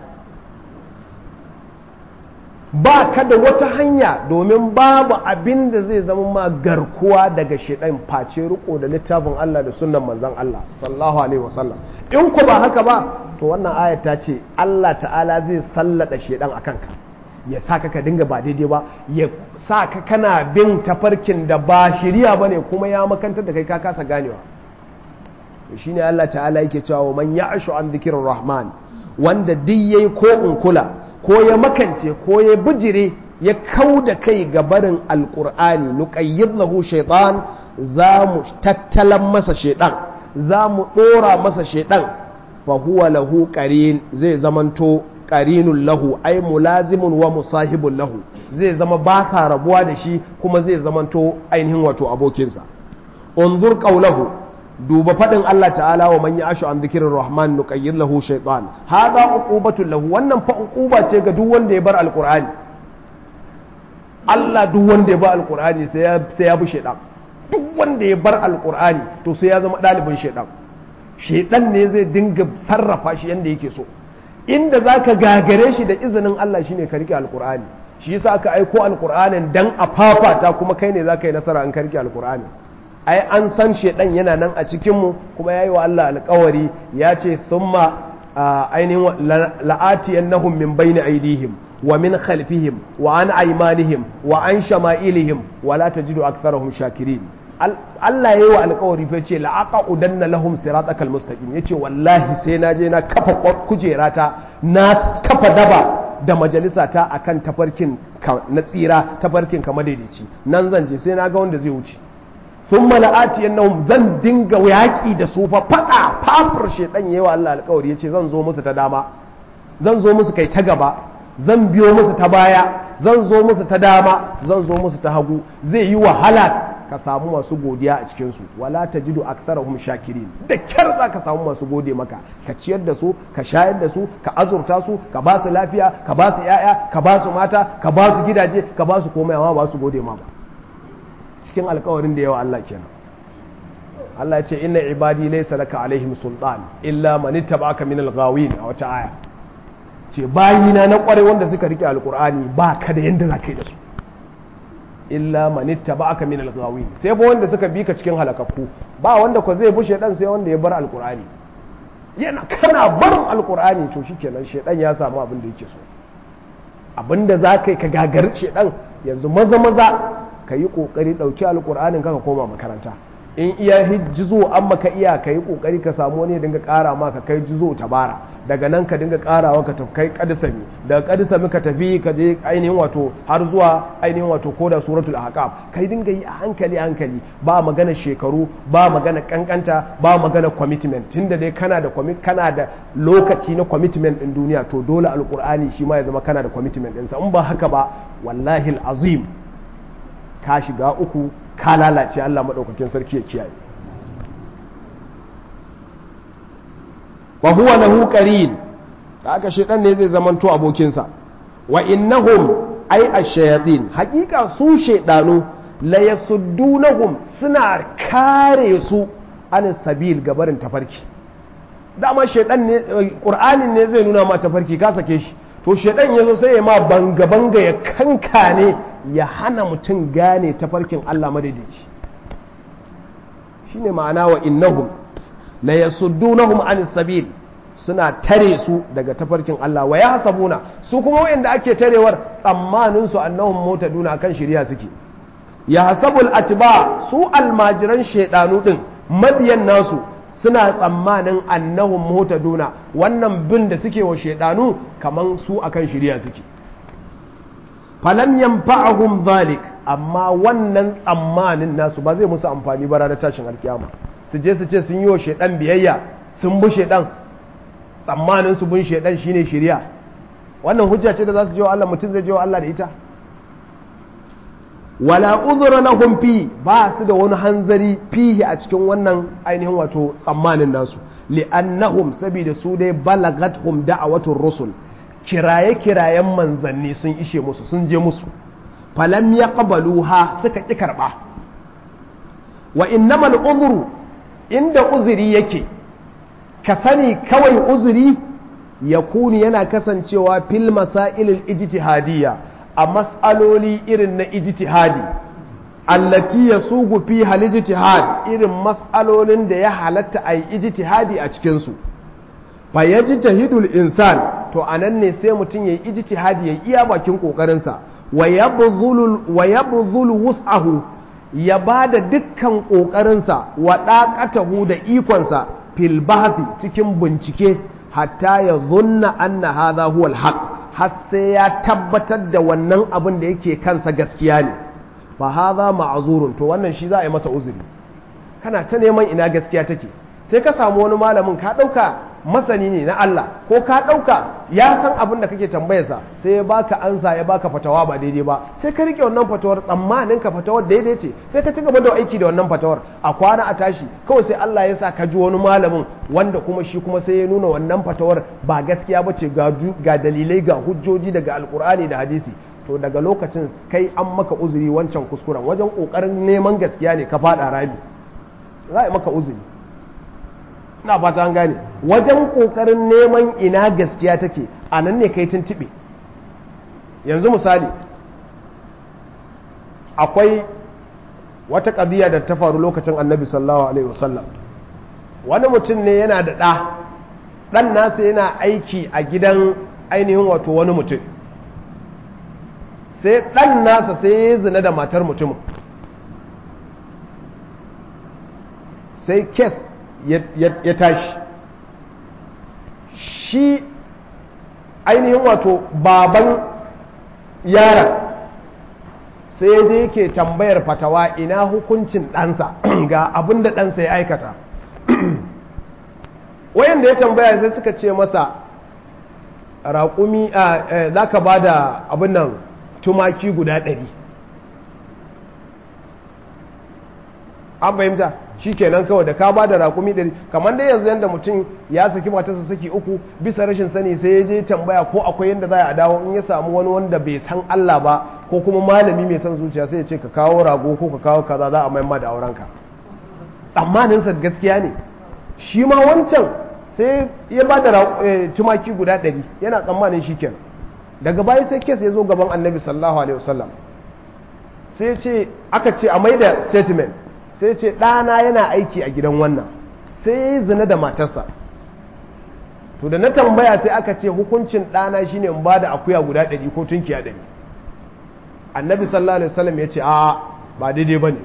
[SPEAKER 1] Ba ka da wata hanya, domin babu abin da zai zama ma garkuwa daga shedan face riko da littafin Allah da sunnan manzon Allah sallallahu alaihi wasallam. In ku ba haka ba, to wannan ayat ta ce Allah ta'ala zai sallada shedan akan ka, ya saka ka dinga ba daidai ba, ya saka kana bin tafarkin da ba shiriya bane, kuma ya makantar da kai ka kasa ganewa. Shine Allah ta'ala yake cewa man ya'ashu an dhikrir rahman, wanda duk yayi ko unkula ko ya makance ko ya bijire ya kauda kai ga barin alqur'ani, nuqayyid lahu shaytan, zamu tattalan masa shaytan, zamu dora masa shaytan, fa huwa lahu qarin, zai zamanto qarinul lahu ay mulazimun wa musahibun lahu, zai zama ba sa rabuwa da shi kuma zai zamanto ainihin wato abokinsa. Unzur qawlahu, duba fadin Allah ta'ala wa man ya'ashu an dhikrir rahman nuqayyid lahu shaytan, hada uqubatul lahu, wannan fa uquba ce ga duk wanda ya bar alqur'ani. Allah duk wanda ya bar alqur'ani sai ya bi shaytan. Duk wanda ya bar alqur'ani to sai ya zama dalibin shaytan. Shaytan ne zai dinga sarrafa shi yanda yake so. inda zaka gagare shi da izinin Allah shine ka rike alqur'ani shi yasa aka aiko alqur'anin dan a fafata kuma kai ne zaka yi nasara in ka rike alqur'ani ai an san shedan yana nan a cikin mu kuma yayi wa Allah alƙawari ya ce thumma ainihin la'ati annahum min bayni aydihim wa min khalfihim wa an aymanihim wa an shama'ilihim wa la tajidu aktharahum shakirin Allah yayi wa alƙawari fa ce la'aqudanna lahum siratakal mustaqim yace wallahi sai na je na kafa kujerata na kafa daba da majalisa ta akan tafarkin na tsira tafarkin ka madaidaici nan zan je sai na ga wanda zai wuce thumma la'ati annahum zan dinga yaki da su fa fada fafur shedan yayi wa Allah alƙawari yace zan zo musu ta dama zan zo musu kai ta gaba zan biyo musu ta baya zan zo musu ta dama zan zo musu ta hagu zai yi wahala ka samu masu godiya a cikinsu wala tajidu aktharahum shakirin da kyar za ka samu masu gode maka ka ciyar da su ka shayar da su ka azurta su ka ba su lafiya ka ba su yaya ka ba su mata ka ba su gidaje ka ba su komai amma ba su gode ma ba cikin alkawarin da yawa Allah kenan Allah ya ce inna ibadi laysa laka alaihim sultan illa man ittaba'aka min al-ghawin a wata aya ce bayina na kware wanda suka rike alkur'ani ba ka da yanda za ka yi da su illa man ittaba'aka min al-ghawin sai ba wanda suka bi ka cikin halakakku ba wanda ko zai bushe dan sai wanda ya bar alkur'ani yana kana barin alkur'ani to shikenan shedan ya samu abin da yake so abinda za ka yi ka gagar shedan yanzu maza ka yi kokari dauki alkur'anin ka koma makaranta in iya hijjizo an maka iya ka yi kokari ka samu wani ya dinga kara maka kai jizo tabara daga nan ka dinga karawa ka tafi kai kadisami daga kadisami ka tafi ka je ainihin wato har zuwa ainihin wato koda suratul ahqaf kai dinga yi a hankali ba magana shekaru ba magana kankanta ba magana commitment tunda dai kana da lokaci na commitment din duniya to dole alqur'ani shi ma ya zama kana da commitment din sa in ba haka ba wallahi alazim ka shiga uku ka lalace Allah madaukakin sarki ya kiyaye wa huwa lahu qarin kaga shedan ne zai zamanto abokinsa wa innahum ay ash-shayatin haqiqa su shedanu la yasuddunahum suna kare su an sabil gabarin tafarki dama shedan ne qur'anin ne zai nuna ma tafarki ka sake shi to shedan yazo sai ya ma banga ya kankane ya hana mutum gane tafarkin Allah madaidaici shine ma'ana wa innahum la yasuddunahum anis sabil suna tare su daga tafarkin Allah wa yahsabuna su kuma wanda ake tarewar tsammanin su annahum mutaduna kan shari'a suke yahsabul atba su almajiran shedanu din mabiyan nasu suna tsammanin annahum mutaduna wannan bin da suke wa shedanu kaman su akan shari'a suke falam yanfa'uhum dhalik amma wannan tsammanin nasu ba zai musu amfani ba ranar tashin alkiyama su je su ce sun yi wa shedan biyayya sun bi shedan tsammanin su bin shedan shine shari'a wannan hujja ce da za su je wa Allah mutum zai je wa Allah da ita wala udhra lahum fi ba su da wani hanzari fihi a cikin wannan ainihin wato tsammanin nasu li'annahum sabida su dai balagathum da'awatur rusul kirayen manzanni sun ishe musu sun je musu falam yaqbaluha suka ki karba wa innamal udhru inda uzuri yake ka sani kawai uzuri yakuni yana kasancewa fil masailil ijtihadiyya a mas'aloli irin na ijtihadi allati yasugu fi hal ijtihad irin mas'alolin da ya halatta ai ijtihadi a cikin su fa yajtahidul insan to anan ne sai mutum yayi ijtihadi yayi iya bakin kokarin sa wa yabdhulu wus'ahu ya bada dukkan kokarin sa wa daqatahu da ikon sa fil bahthi cikin bincike hatta ya zunna anna hadha huwa al-haq har sai ya tabbatar da wannan abin da yake kansa gaskiya ne fa hadha ma'zurun to wannan shi za a yi masa uzuri kana ta neman ina gaskiya take sai ka samu wani malamin ka dauka masani ne na Allah ko ka dauka ya san abin da kake tambayarsa sai ya baka ansa ya baka fatawa ba daidai ba sai ka rike wannan fatawar tsammanin ka fatawar daidai ce sai ka ci gaba da aiki da wannan fatawar a kwana a tashi kawai sai Allah ya sa ka ji wani malamin wanda kuma shi kuma sai ya nuna wannan fatawar ba gaskiya bace ga dalilai ga hujjoji daga alkur'ani da hadisi to daga lokacin kai an maka uzuri wancan kuskuren wajen kokarin neman gaskiya ne ka fada rami za a maka uzuri na fata an gane wajen kokarin neman ina gaskiya take a nan ne kai tuntube. Yanzu misali akwai wata ƙadiyya da ta faru lokacin annabi sallallahu alaihi wasallam. Wani mutum ne yana da ɗan nasa yana aiki a gidan ainihin wato wani mutum, sai ɗan nasa sai ya zina da matar mutumin, sai kes ya tashi. Shi ainihin wato baban yara sai ya je yake tambayar fatawa ina hukuncin ɗansa ga abin da ɗansa ya aikata. Wayanda ya tambaya sai suka ce masa raƙumi za ka ba da abin nan tumaki guda 100. An fahimta shi kenan kawai da ka ba da raƙumi 100, kamar dai yanzu yadda mutum ya saki matarsa saki 3 bisa rashin sani sai ya je tambaya ko akwai yadda za a dawo, in ya samu wani wanda bai san Allah ba ko kuma malami mai son zuciya sai ya ce ka kawo rago ko ka kawo kaza za a maimma da aurenka. Tsammaninsa gaskiya ne. Shi ma wancan sai ya ba da tumaki guda 100 yana tsammanin shi kenan. Daga baya sai kes ya zo gaban annabi sallallahu alaihi wasallam, sai ce aka ce a maida statement, sai ce ɗana yana aiki a gidan wannan sai ya zina da matarsa. To da na tambaya sai aka ce hukuncin ɗana shine in ba da akuya guda 100 ko tunkiya 100. Annabi sallallahu alaihi wasallam ya ce a ba daidai bane,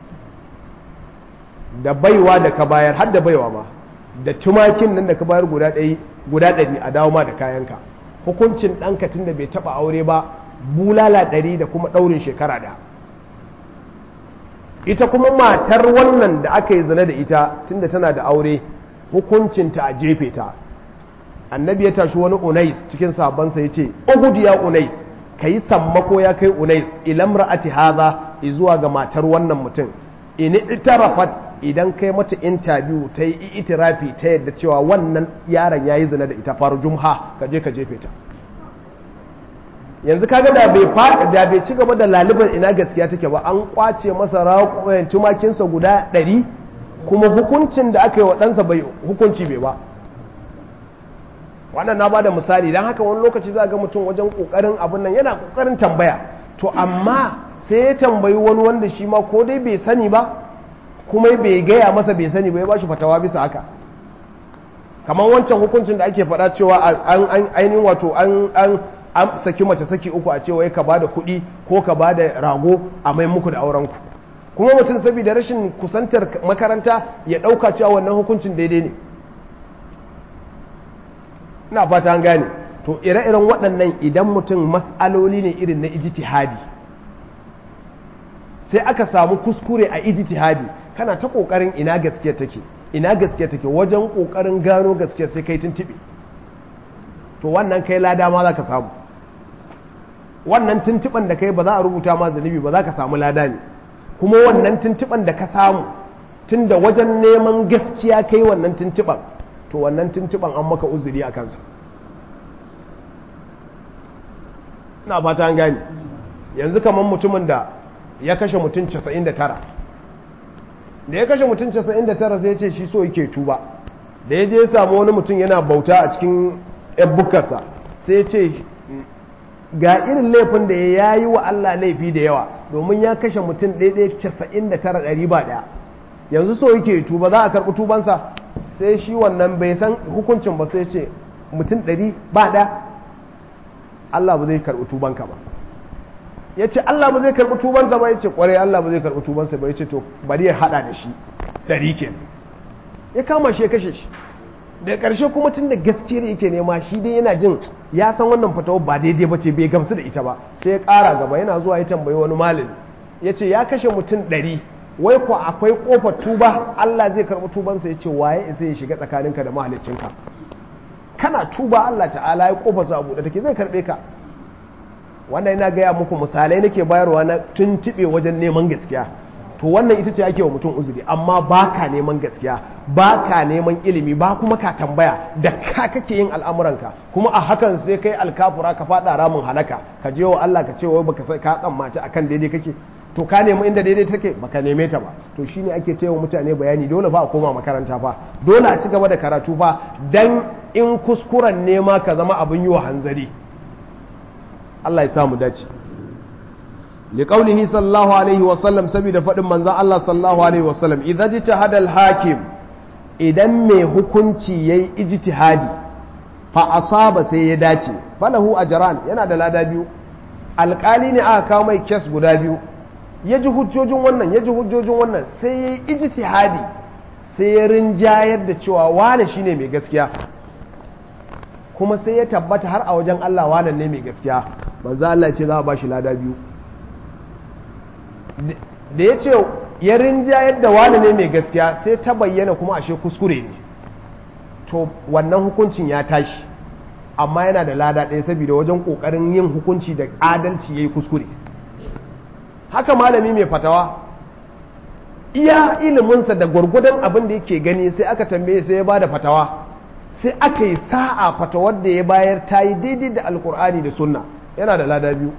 [SPEAKER 1] da baiwa da ka bayar har da baiwa ma da tumakin nan da ka bayar guda 100 a dawo ma da kayanka. Hukuncin ɗanka tun da bai taɓa aure ba bulala 100 da kuma ɗaurin shekara da. Ita kuma matar wannan da aka yi zina da ita tun da tana da aure hukuncinta a jefe ta. Annabi ya tashi wani Unais cikin sahabbansa ya ce uhud ya Unais, ka yi sammako ya kai Unais ilam ra'ati haza zuwa ga matar wannan mutum, in itarafat idan kai mata interview ta yi itirafi ta yadda cewa wannan yaron ya yi zina da ita farjumha, ka je ka jefe ta. Yanzu kaga da bai ci gaba da laliban ina gaskiya take ba, an kwace masa tumakinsa guda 100 kuma hukuncin da aka yi wa ɗansa bai hukunci bai ba. Wannan na ba da misali, don haka wani lokaci za ga mutum wajen ƙoƙarin abin nan yana ƙoƙarin tambaya, to amma sai ya tambayi wani wanda shi ma ko dai bai sani ba kuma bai gaya masa bai sani ba, ya ba shi fatawa bisa haka. Kamar wancan hukuncin da ake faɗa cewa an ainihin wato an saki mace saki 3 a cewa ka ba da kuɗi ko ka ba da rago a mai muku da aurenku, kuma mutum saboda rashin kusantar makaranta ya ɗauka cewa wannan hukuncin daidai ne. Ina fata an gane. To ire-iren waɗannan idan mutum mas'aloli ne irin na ijtihadi sai aka samu kuskure a ijtihadi, kana ta kokarin ina gaskiya take wajen kokarin gano gaskiya sai kai tuntube, to wannan kai lada ma za ka samu. Wannan tuntuban da kai ba za a rubuta ma zunubi ba, za ka samu lada ne. Kuma wannan tuntuban da ka samu tunda wajen neman gaskiya kai wannan tuntuban, to wannan tuntuban an maka uzuri a kansa. ina fata an gani. Yanzu kamar mutumin da ya kashe mutum 99, da ya kashe mutum 99 sai ya ce shi so yake tuba, da ya je ya samu wani mutum yana bauta a cikin bukkarsa sai ya ce ga irin laifin da ya yi wa Allah laifi da yawa, domin ya kashe mutum 199 yanzu so yake tuba, za a karɓi tubansa. Sai shi wannan bai san hukuncin ba sai ce mutum 100 ba ɗaya Allah ba zai karɓi tubanka ba. Ya ce Allah ba zai karɓi tubansa ba, ya ce ƙwarai Allah ba zai karɓi tubansa ba, ya ce to bari ya haɗa da shi 100 ke. Ya kama shi ya kashe shi. Da ƙarshe kuma tun da gaskiyar yake nema, shi dai yana jin ya san wannan fatawa ba daidai ba ce, bai gamsu da ita ba, sai ya ƙara gaba yana zuwa ya tambayi wani malami, ya ce ya kashe mutum 100, wai ko akwai ƙofar tuba Allah zai karɓi tubansa. Ya ce waye sai ya shiga tsakaninka da mahaliccinka, kana tuba Allah ta'ala ya ƙofa su a buɗe take zai karɓe ka. Wannan ina gaya muku misalai nake bayarwa na tuntuɓe wajen neman gaskiya. To wannan ita ce ake wa mutum uzuri, amma ba ka neman gaskiya, ba ka neman ilimi, ba kuma ka tambaya, da ka kake yin al'amuranka, kuma a hakan sai kai alkafura ka faɗa ramin halaka, ka je wa Allah ka ce wai baka sai ka tsammaci akan daidai kake. to ka nemi inda daidai take baka neme ta ba. To shine ake cewa mutane bayani dole fa a koma makaranta fa, dole a ci gaba da karatu fa, dan in kuskuren nema ka zama abin yi wa hanzari. Allah ya samu dace. liqaulihi sallallahu alaihi wa sallam, saboda fadin manzon Allah sallallahu alaihi wa sallam, idza jitahada al-hakim, idan mai hukunci yayi ijtihadi fa asaba sai ya dace, falahu ajran, yana da lada biyu. Alƙali ne aka kawo mai kes guda biyu, ya ji hujjojin wannan ya ji hujjojin wannan, sai ya yi ijtihadi, sai ya rinjayar da cewa wane shine mai gaskiya, kuma sai ya tabbata har a wajen Allah wane ne mai gaskiya. manzo Allah ce za a bashi lada biyu. Da ya ce ya rinjayar da wane ne mai gaskiya, sai ta bayyana kuma ashe kuskure ne, to wannan hukuncin ya tashi, amma yana da lada ɗaya saboda wajen ƙoƙarin yin hukunci da adalci ya yi kuskure. Haka malami mai fatawa, iya iliminsa da gwargwadon abin da yake gani, sai aka tambaye sai ya ba da fatawa, sai aka yi sa'a fatawar da ya bayar ta yi daidai da alkur'ani da sunna, yana da lada biyu.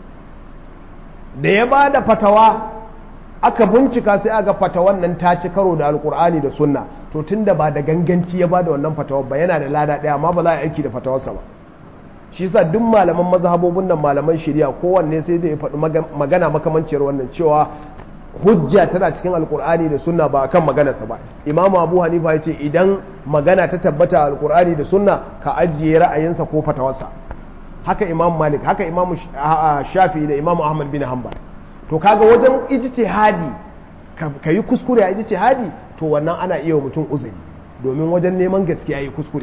[SPEAKER 1] Da ya ba da fatawa aka bincika sai aka fatawan nan ta ci karo da alkur'ani da sunna, to tun da ba da ganganci ya ba da wannan fatawar ba, yana da lada ɗaya, amma ba za a aiki da fatawarsa ba. shi sa duk malaman mazhabobin nan, malaman shari'a, kowanne sai zai faɗi magana makamanciyar wannan, cewa hujja tana cikin alkur'ani da sunna ba akan maganarsa ba. Imamu Abu Hanifa ya ce idan magana ta tabbata alkur'ani da sunna ka ajiye ra'ayinsa ko fatawarsa. Haka Imam Malik, haka Imam Shafi'i da Imam Ahmad bin Hanbal. To kaga wajen ijtihadi ka yi kuskure a ijtihadi, to wannan ana iya mutum uzuri, domin wajen neman gaskiya yi kuskure.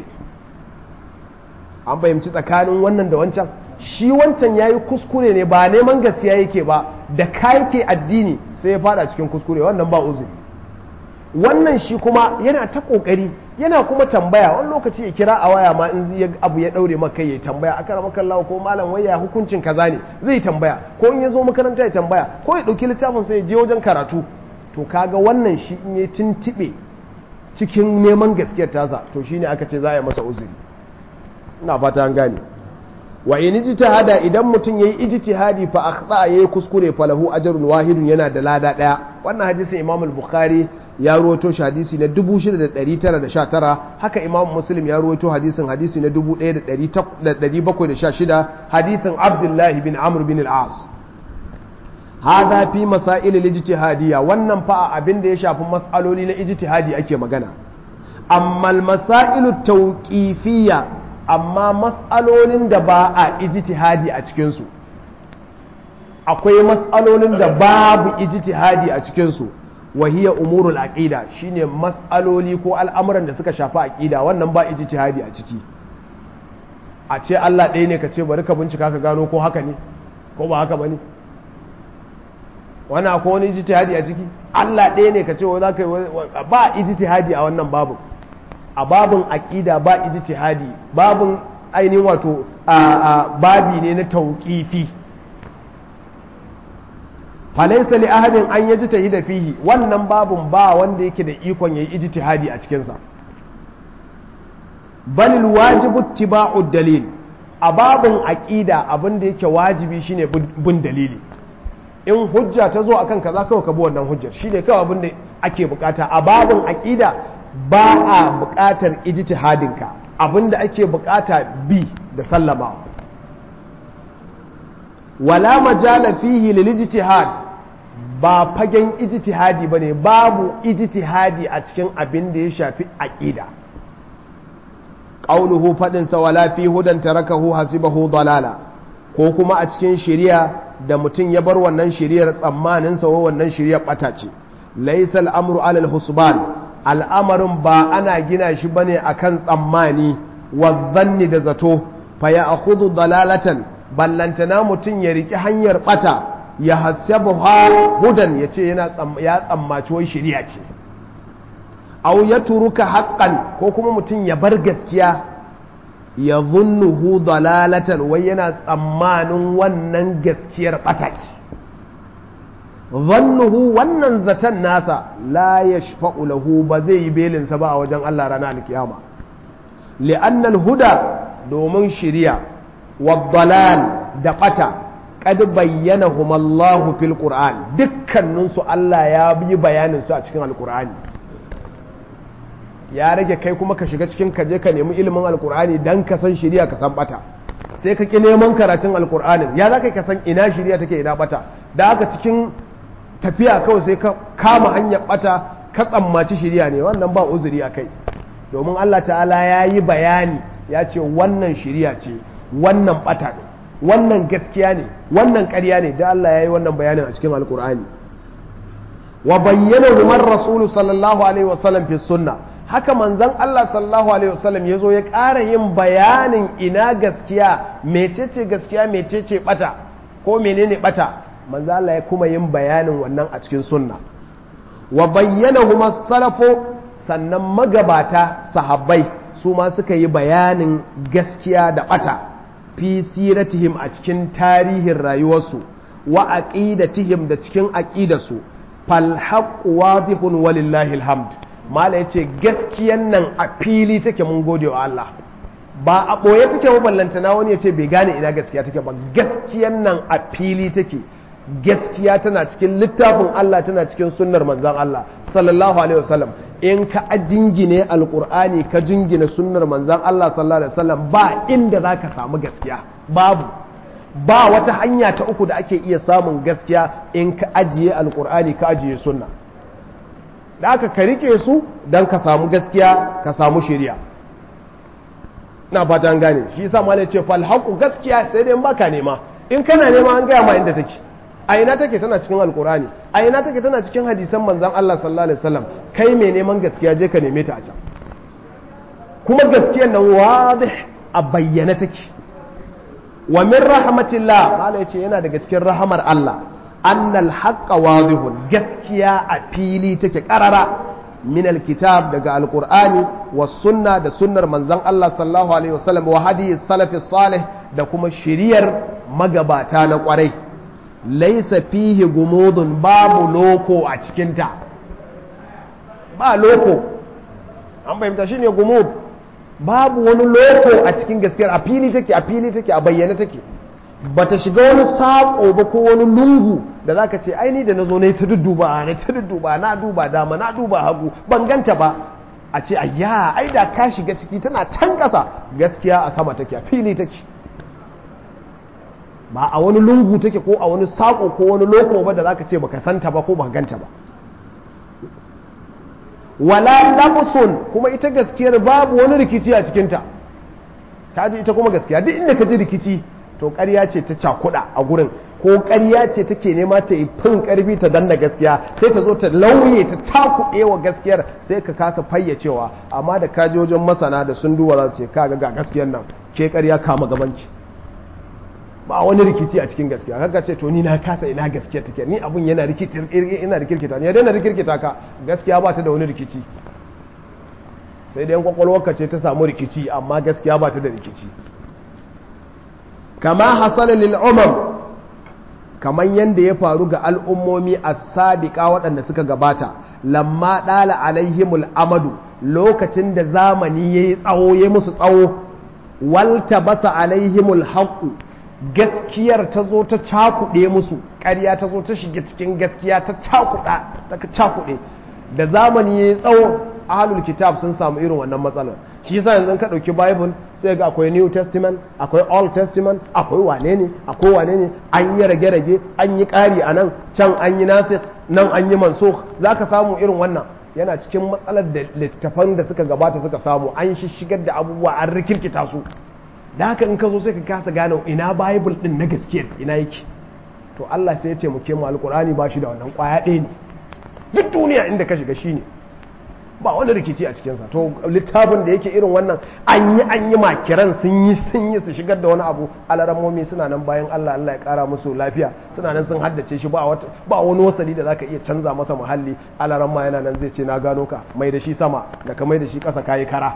[SPEAKER 1] An fahimci tsakanin wannan da wancan, shi wancan ya yi kuskure ne ba neman gaskiya yake ba, da ka yake addini sai ya fada cikin kuskure, wannan ba uzuri. Wannan shi kuma yana ta kokari, yana kuma tambaya, wani lokaci ya kira a waya ma in abu ya daure maka ya tambaya, aka rama kallawa ko malam waya hukuncin kaza ne, zai tambaya, ko in ya zo makaranta ya tambaya, ko ya dauki littafin sai ya je wajen karatu. To kaga wannan shi in ya tintibe cikin neman gaskiyar tasa, to shine aka ce za a yi masa uzuri. Ina fata an gane. Wa in ijtihada, idan mutum yayi ijtihadi fa akhta, yayi kuskure, falahu ajrun wahidun, yana da lada daya. Wannan hadisin Imam al-Bukhari ya rawaito shi hadisi na 6919, haka Imam Muslim ya rawaito hadisi na 1716, hadisin Abdullah bin Amr bin al-As. Hada fi masail al-ijtihadiyya, wannan fa abin da ya shafi mas'aloli na ijtihadi ake magana. Amma al-masail at-tawqifiyya, amma mas'alolin da ba a ijtihadi a cikinsu, akwai mas'alolin da babu ijtihadi a cikinsu, wahiya umurul aqida, shine mas'aloli ko al'amuran da suka shafi aqida, wannan ba ijtihadi a ciki. A ce Allah ɗaya ne, ka ce bari ka bincika ka gano ko haka ne ko ba haka bane, wannan akwai wani ijtihadi a ciki? Allah ɗaya ne, ka ce za ka ba ijtihadi a wannan babu. A babin aƙida ba ijtihadi, babin ainihin wato babi ne na tauƙifi. Falaisa li ahadin an yajtahida fihi, wannan babin ba wanda yake da ikon yayi ijtihadi a cikin sa. Balil wajibu ittiba'u dalil, a babin aƙida abin da yake wajibi shine bin dalili. In hujja ta zo akan kaza, kawai ka bi wannan hujjar, shine kawai abin da ake bukata. A babin aƙida ba a buƙatar ijtihadinka, abinda ake buƙata bi da sallama. Wala majala fihi lil ijtihad, ba fagen ijtihadi bane, babu ijtihadi a cikin abin da ya shafi aqida. Qauluhu fadin sa wala fi hudan tarakahu hasibahu dalala, ko kuma a cikin shari'a da mutum ya bar wannan shari'ar tsammanin sa wannan shari'ar bata ce. Laysa al-amru ala al-husban, al'amarin ba ana gina shi bane akan tsammani wa zanni da zato, fa ya akhudhu dalalatan, ballantana mutum ya riki hanyar bata, ya hasabuha hudan, yace ya tsammaci wai shari'a ce. Aw ya turuka haqqan, ko kuma mutum ya bar gaskiya, ya zunnuhu dalalatan, wai yana tsammanin wannan gaskiyar bata ce. zannuhu, wannan zaton nasa, la yashfa'u lahu, ba zai yi belinsa ba a wajen Allah ranar alkiyama. Li'annal huda, domin shiriya, waddalal da bata, qad bayyanahum Allahu fil Qur'an dukkanin su Allah ya yi bayanin su a cikin alqur'ani ya rage kai kuma ka shiga cikin kaje ka nemi ilimin alqur'ani dan ka san shari'a ka san bata sai ka ki neman karatun alqur'anin ya zaka ka san ina shari'a take ina bata da haka cikin tafiya kawai sai ka kama hanyar bata ka tsammaci shari'a ne wannan ba uzuri akai domin Allah ta'ala ya yi bayani ya ce wannan shari'a ce wannan bata ne wannan gaskiya ne wannan ƙarya ne da Allah ya yi wannan bayanin a cikin alkur'ani wa bayyana rumar rasulu sallallahu alaihi wasallam fi sunna haka manzon Allah sallallahu alaihi wasallam ya zo ya ƙara yin bayanin ina gaskiya mecece gaskiya mecece bata ko menene bata manzon Allah ya kuma yin bayanin wannan a cikin sunna wa bayyana huma salafu sannan magabata sahabbai su ma suka yi bayanin gaskiya da bata fi siratihim a cikin tarihin rayuwarsu wa aqidatihim da cikin aqidarsu fal haqqu wadihun walillahi alhamd mala yace gaskiyan nan a fili take mun gode wa Allah ba a boye take ba ballantana wani yace bai gane ina gaskiya take ba gaskiyan nan a fili take gaskiya tana cikin littafin Allah tana cikin sunnar manzon Allah sallallahu alaihi wasallam in ka jingine alkur'ani ka jingine sunnar manzan Allah sallallahu alaihi wasallam ba inda zaka samu gaskiya babu ba wata hanya ta uku da ake iya samun gaskiya in ka ajiye alkur'ani ka ajiye sunna da aka ka rike su dan ka samu gaskiya ka samu shari'a na fata an gane shi yasa malai ce fal haqu gaskiya sai dai in baka nema in kana nema an gaya ma inda take a ina take tana cikin alkurani a ina take tana cikin hadisan manzan Allah sallallahu alaihi wasallam kai mai neman gaskiya je ka neme ta a can kuma gaskiyar nan wadih a bayyana take wa min rahmatillah mala yace yana daga cikin rahamar Allah annal haqqa wadihun gaskiya a fili take karara min alkitab daga alqur'ani was sunna da sunnar manzan Allah sallallahu alaihi wasallam wa hadith salafis salih da kuma shiriyar magabata na kwarai laisa fihi gumudun babu loko a cikinta ba loko an bayyanta shine gumud babu wani loko a cikin gaskiyar a fili take a bayyane take bata shiga wani sako ba ko wani lungu da zaka ce ai ni da nazo ne ta dudduba na duba dama na duba hagu ban ganta ba a ce ayya ai da ka shiga ciki tana can kasa gaskiya a sama take a fili take ba a wani lungu take ko a wani sako ko wani loko ba da zaka ce baka santa ba ko baka ganta ba wala labsun kuma ita gaskiyar babu wani rikici a cikin ta kaji ita kuma gaskiya duk inda ka ji rikici to ƙarya ce ta cakuɗa a gurin ko ƙarya ce take nema ta yi fin ƙarfi ta danna gaskiya sai ta zo ta lauye ta cakuɗe wa gaskiyar sai ka kasa fayyacewa amma da kaji wajen masana da sun duba za su ce kaga ga gaskiyar nan ke ƙarya kama gabanci ba wani rikici a cikin gaskiya kaga ce to ni na kasa ina gaskiya take ni abun yana ina rikirkita ni ya daina rikirkita ka gaskiya ba ta da wani rikici sai dai kwakwalwarka ce ta samu rikici amma gaskiya ba ta da rikici kama hasala lil umam kaman yanda ya faru ga al'ummomi as-sabiqa waɗanda suka gabata lamma dala alaihimul amadu lokacin da zamani yayi tsawo yayi musu tsawo walta basa alaihimul haqqu gaskiyar ta zo ta cakuɗe musu ƙarya ta zo ta shige cikin gaskiya ta cakuɗe da zamani ya tsawo ahlul kitab sun samu irin wannan matsalar shi yasa yanzu ka ɗauki bible sai ga akwai new testament akwai old testament akwai wane ne an yi rage-rage an yi ƙari a nan can an yi nasikh nan an yi mansukh za ka samu irin wannan yana cikin matsalar da littattafan da suka gabata suka samu an shigar da abubuwa an rikirkita su da haka in ka zo sai ka kasa gane ina bible din na gaskiyar ina yake to Allah sai ya taimake mu alqur'ani ba shi da wannan kwaya ɗaya ne duk duniya inda ka shiga shine ba wani rikici a cikinsa to littafin da yake irin wannan an yi makiran sun yi su shigar da wani abu alaramomi suna nan bayan Allah ya kara musu lafiya suna nan sun haddace shi ba wani wasali da zaka iya canza masa muhalli alaramma yana nan zai ce na gano ka mai da shi sama da ka mai da shi ƙasa kayi kara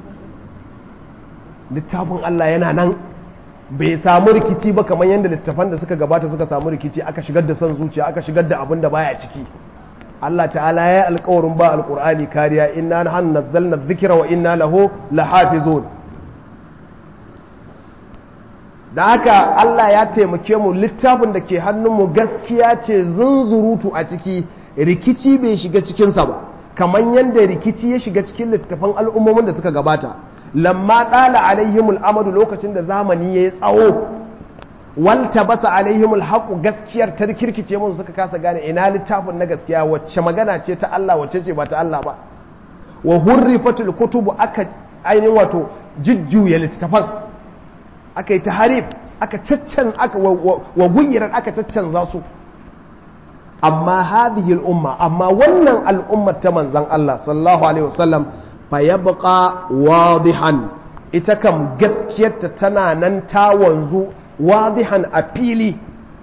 [SPEAKER 1] littafin Allah yana nan bai samu rikici ba kamar yadda littafan da suka gabata suka samu rikici aka shigar da son zuciya aka shigar da abin da baya ciki Allah ta'ala ya yi alƙawarin ba alƙur'ani kariya inna nahnu nazzalna dhikra wa inna lahu lahafizun da haka Allah ya taimake mu littafin da ke hannunmu gaskiya ce zunzurutu a ciki, rikici bai shiga cikinsa ba kamar yadda rikici ya shiga cikin littafan al'ummomin da suka gabata. Lamma ɗala alaihimul amadu, lokacin da zamani ya yi tsawo, walta basa alaihimul haƙu, gaskiyar ta kirkice musu suka kasa gane ina littafin na gaskiya, wacce magana ce ta Allah wacce ce ba ta Allah ba. Wa hurrifatul kutubu, aka ainihin wato jujjuya littafan, aka yi taharif, aka wa guyirar aka caccanza su. Amma hadhihi al'umma, amma wannan al'ummar ta manzan Allah sallallahu alaihi wasallam, fa yabqa wadihan, ita kam gaskiyarta tana nan ta wanzu wadihan a fili.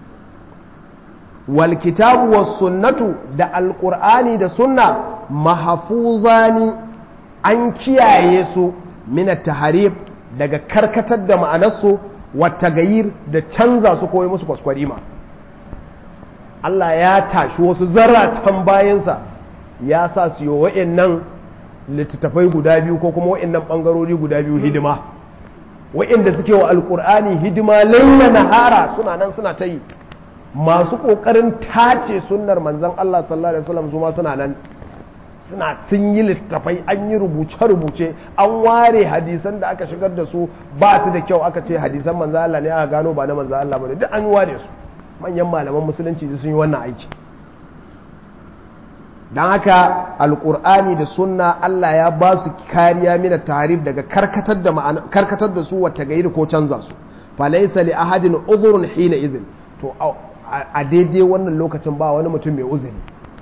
[SPEAKER 1] Wal kitabu was sunnatu, da alqur'ani da sunna mahfuzani, an kiyaye su min at-tahrif, daga karkatar da ma'anarsu, wa tagayir, da canza su koyi musu kwaskwarima. Allah ya tashi wasu zaratan bayansa ya sa su yi wa'annan littattafai guda biyu ko kuma wa'annan ɓangarori guda biyu hidima, wa'anda suke wa alƙur'ani hidima laila nahara, suna nan suna ta yi. Masu ƙoƙarin tace sunnar manzon Allah sallallahu alaihi wasallam zuma suna nan, sun yi littattafai, an yi rubuce-rubuce, an ware hadisan da aka shigar da su ba su da kyau, aka ce hadisan manzon Allah ne aka gano ba na manzon Allah ba ne, duk an ware su. Manyan malaman musulunci sun yi wannan aiki. don haka alkur'ani da sunna Allah ya ba su kariya mina tarif daga karkatar da su wata gairi ko canza su falaisa li ahadin uzurun hina izin. To a daidai wannan lokacin ba wani mutum mai uzuri,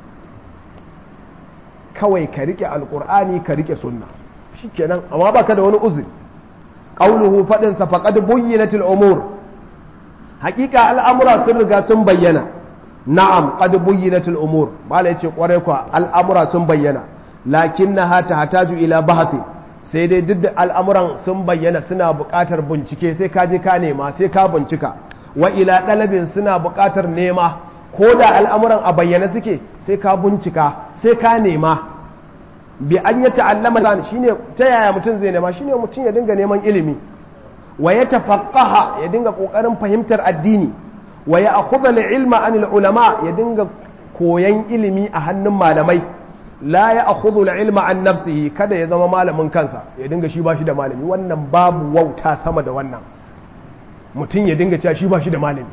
[SPEAKER 1] kawai ka rike alkur'ani ka rike sunna shikenan, amma baka da wani uzuri. qauluhu fadin sa faqad buyyinatil umur, hakika al'amura sun riga sun bayyana. Na'am qad buyyinatil umur, mala yace kware kwa al'amura sun bayyana, lakinnaha tahtaju ila bahthi, sai dai duk da al'amuran sun bayyana suna buƙatar bincike, sai ka je ka nema, sai ka bincika. Wa ila dalabin, suna buƙatar nema, ko da al'amuran a bayyana suke sai ka bincika, sai ka nema. Bi an ya ta'allama, shine ta yaya mutum zai nema, shine mutum ya dinga neman ilimi, wa ya tafaqqaha, ya dinga kokarin fahimtar addini, wa ya akhudha al-ilma anil ulama, ya dinga koyan ilimi a hannun malamai. La ya akhudhu al-ilma an nafsihi, kada ya zama malamin kansa, ya dinga shi bashi da malami. Wannan babu wauta sama da wannan, mutum ya dinga cewa shi bashi da malami.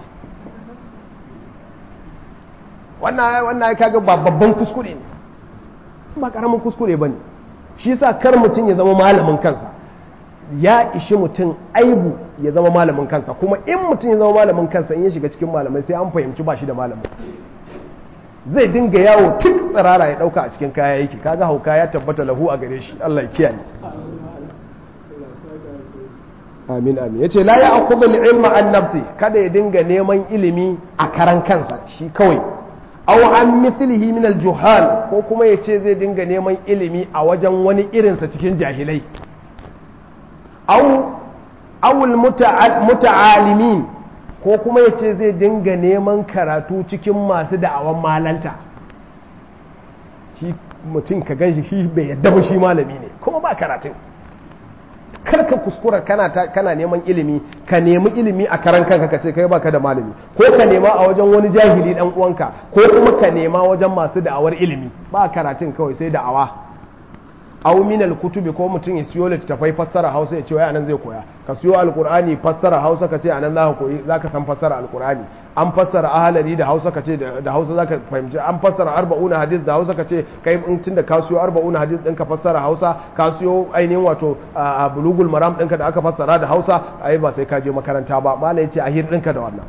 [SPEAKER 1] Wannan ya kaga babban kuskure ne, ba karamin kuskure bane. Shi yasa kar mutum ya zama malamin kansa, ya ishi mutum aibu ya zama malamin kansa. Kuma in mutum ya zama malamin kansa, in ya shiga cikin malamai sai an fahimci ba shi da malamin, zai dinga yawo tik tsirara ya dauka a cikin kaya yake, kaga hauka ya tabbata lahu a gare shi. Allah ya kiyaye. Amin amin. Yace la ya'khudhu al-ilma an nafsi, kada ya dinga neman ilimi a karan kansa shi kawai. Aw an mithlihi min al-juhal, ko kuma yace zai dinga neman ilimi a wajen wani irinsa cikin jahilai. Aw al-muta'alimin, ko kuma yace zai dinga neman karatu cikin masu da'awan malanta. Shi mutum ka ganshi shi bai yadda ba shi malami ne, kuma ba karatun. Karka kuskura kana neman ilimi, ka nemi ilimi a karan kanka ka ce kai baka da malami, ko ka nema a wajen wani jahili dan uwanka, ko kuma ka nema wajen masu da'awar ilimi. Ba karatun kawai sai da'awa. Aw min al-kutubi, ko mutum ya siyo littafai fassara Hausa ya ce wai anan zai koya. Ka siyo alqur'ani fassara Hausa ka ce anan zaka koyi, zaka san fassara alqur'ani. An fassara ahlari da Hausa ka ce da Hausa zaka fahimci. An fassara 40 hadis da Hausa ka ce kai in tunda ka siyo 40 hadis din ka fassara Hausa, ka siyo ainihin wato bulugul maram ɗinka da aka fassara da Hausa, ai ba sai ka je makaranta ba. Mala yace ahir ɗinka da wannan.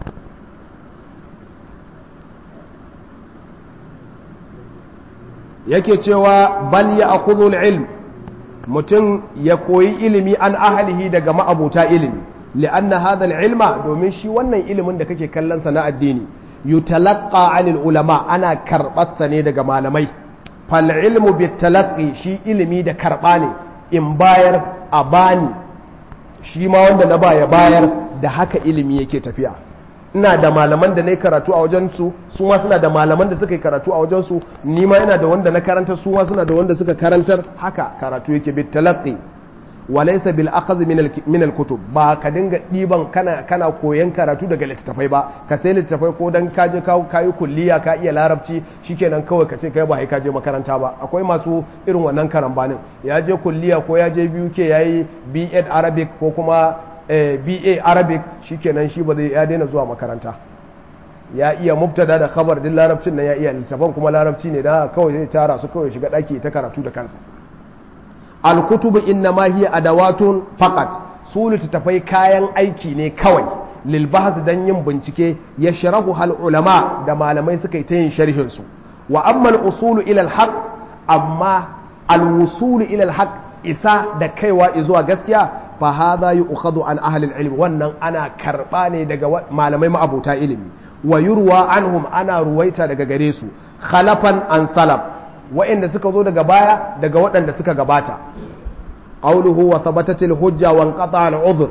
[SPEAKER 1] Yake cewa bal ya akhudhu al-ilm, mutum ya koyi ilimi an ahlihi daga ma'abuta ilimi. Li'anna hadha al-ilma, domin shi wannan ilimin da kake kallon sa na addini, yutalaqqa 'anil ulama, ana karbar sa ne daga malamai. Fal ilmu bit talaqqi, shi ilimi da karba ne, in bayar a bani, shi ma wanda na baya bayar, da haka ilimi yake tafiya. Ina da malaman da na yi karatu a wajensu, su ma suna da malaman da suka yi karatu a wajensu, ni ma ina da wanda na karantar, su ma suna da wanda suka karantar. Haka karatu yake bit talaqqi. walaysa bil akhadh min al kutub ba ka dinga diban kana koyan karatu daga littattafai ba ka sai littattafai ko dan ka je ka yi kulliya ka iya larabci shikenan kawai ka ce kai ba ka je makaranta ba. Akwai masu irin wannan karambanin, ya je kulliya ko ya je BUK yayi B.Ed Arabic ko kuma BA Arabic shikenan shi ba zai ya daina zuwa makaranta. Ya iya mubtada da khabar din larabcin nan ya iya, littafan kuma larabci ne da kawai zai tara su kawai shiga daki ta karatu da kansa. Al-kutubu innama hiya adawatun faqat, su littafai kayan aiki ne kawai lil bahth dan yin bincike ya sharahu hal ulama da malamai suka yi ta yin sharhin su. Wa amma al-usulu ila al-haq, amma al-wusulu ila al-haq isa da kaiwa zuwa gaskiya fa hadha yu'khadhu an ahli al-ilm, wannan ana karba ne daga malamai ma'abuta ilimi. Wa yurwa anhum, ana ruwaita daga gare su khalafan an salaf, wa'inda suka zo daga baya daga waɗanda suka gabata. Qawluhu wa thabatatil hujja wa inqata al-udhr,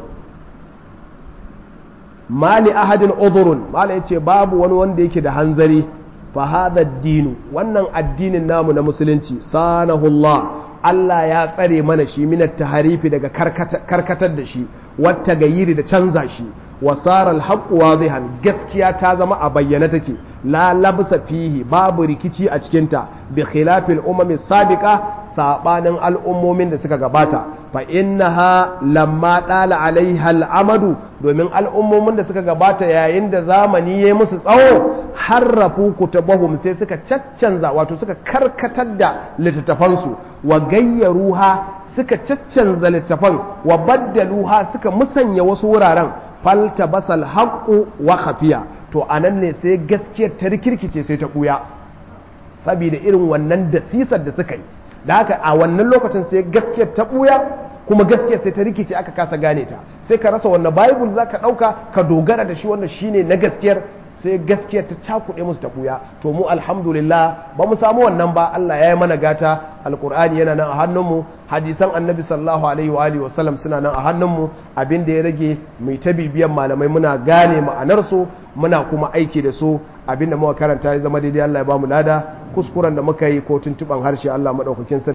[SPEAKER 1] mali ahadin udhrun, mala yace babu wani wanda yake da hanzari. Fa hadha ad-din, wannan addinin namu na musulunci sanahu Allah ya tsare mana shi minat taharifi daga karkatar da shi, wata gayiri da canza shi. Wasara al-haqq wadihan, gaskiya ta zama a bayyana take, la labsa fihi, babu rikici a cikin ta, bi khilafil umami sabiqa, sabanin al'ummomin da suka gabata. Fa innaha lamma dala alaiha al-amadu, domin al'ummomin da suka gabata yayin da zamani yayi musu tsawo, harrafu kutubahum, sai suka caccanza, wato suka karkatar da littattafansu, wa gayyaruha, suka caccanza littattafan, wa baddaluha, suka musanya wasu wuraren. Falta basal haqqu wa khafiya, to anan ne sai gaskiyar ta rikirkice sai ta buya, saboda irin wannan dasisar da suka yi. Da haka a wannan lokacin sai gaskiyar ta buya, kuma gaskiyar sai ta rikice aka kasa gane ta, sai ka rasa wannan bible zaka dauka ka dogara da shi wanda shine na gaskiyar, sai gaskiyar ta cakuɗe musu ta buya. To mu alhamdulillah ba mu samu wannan ba, Allah ya yi mana gata, alqur'ani yana nan a hannunmu, hadisan annabi sallallahu alaihi wa alihi wasallam suna nan a hannunmu. Abin da ya rage mai ta bibiyan malamai, muna gane ma'anarsu, muna kuma aiki da su. Abin da muka karanta ya zama daidai, Allah ya ba mu lada. Kuskuren da muka yi ko tuntuban harshe, Allah madaukakin sarki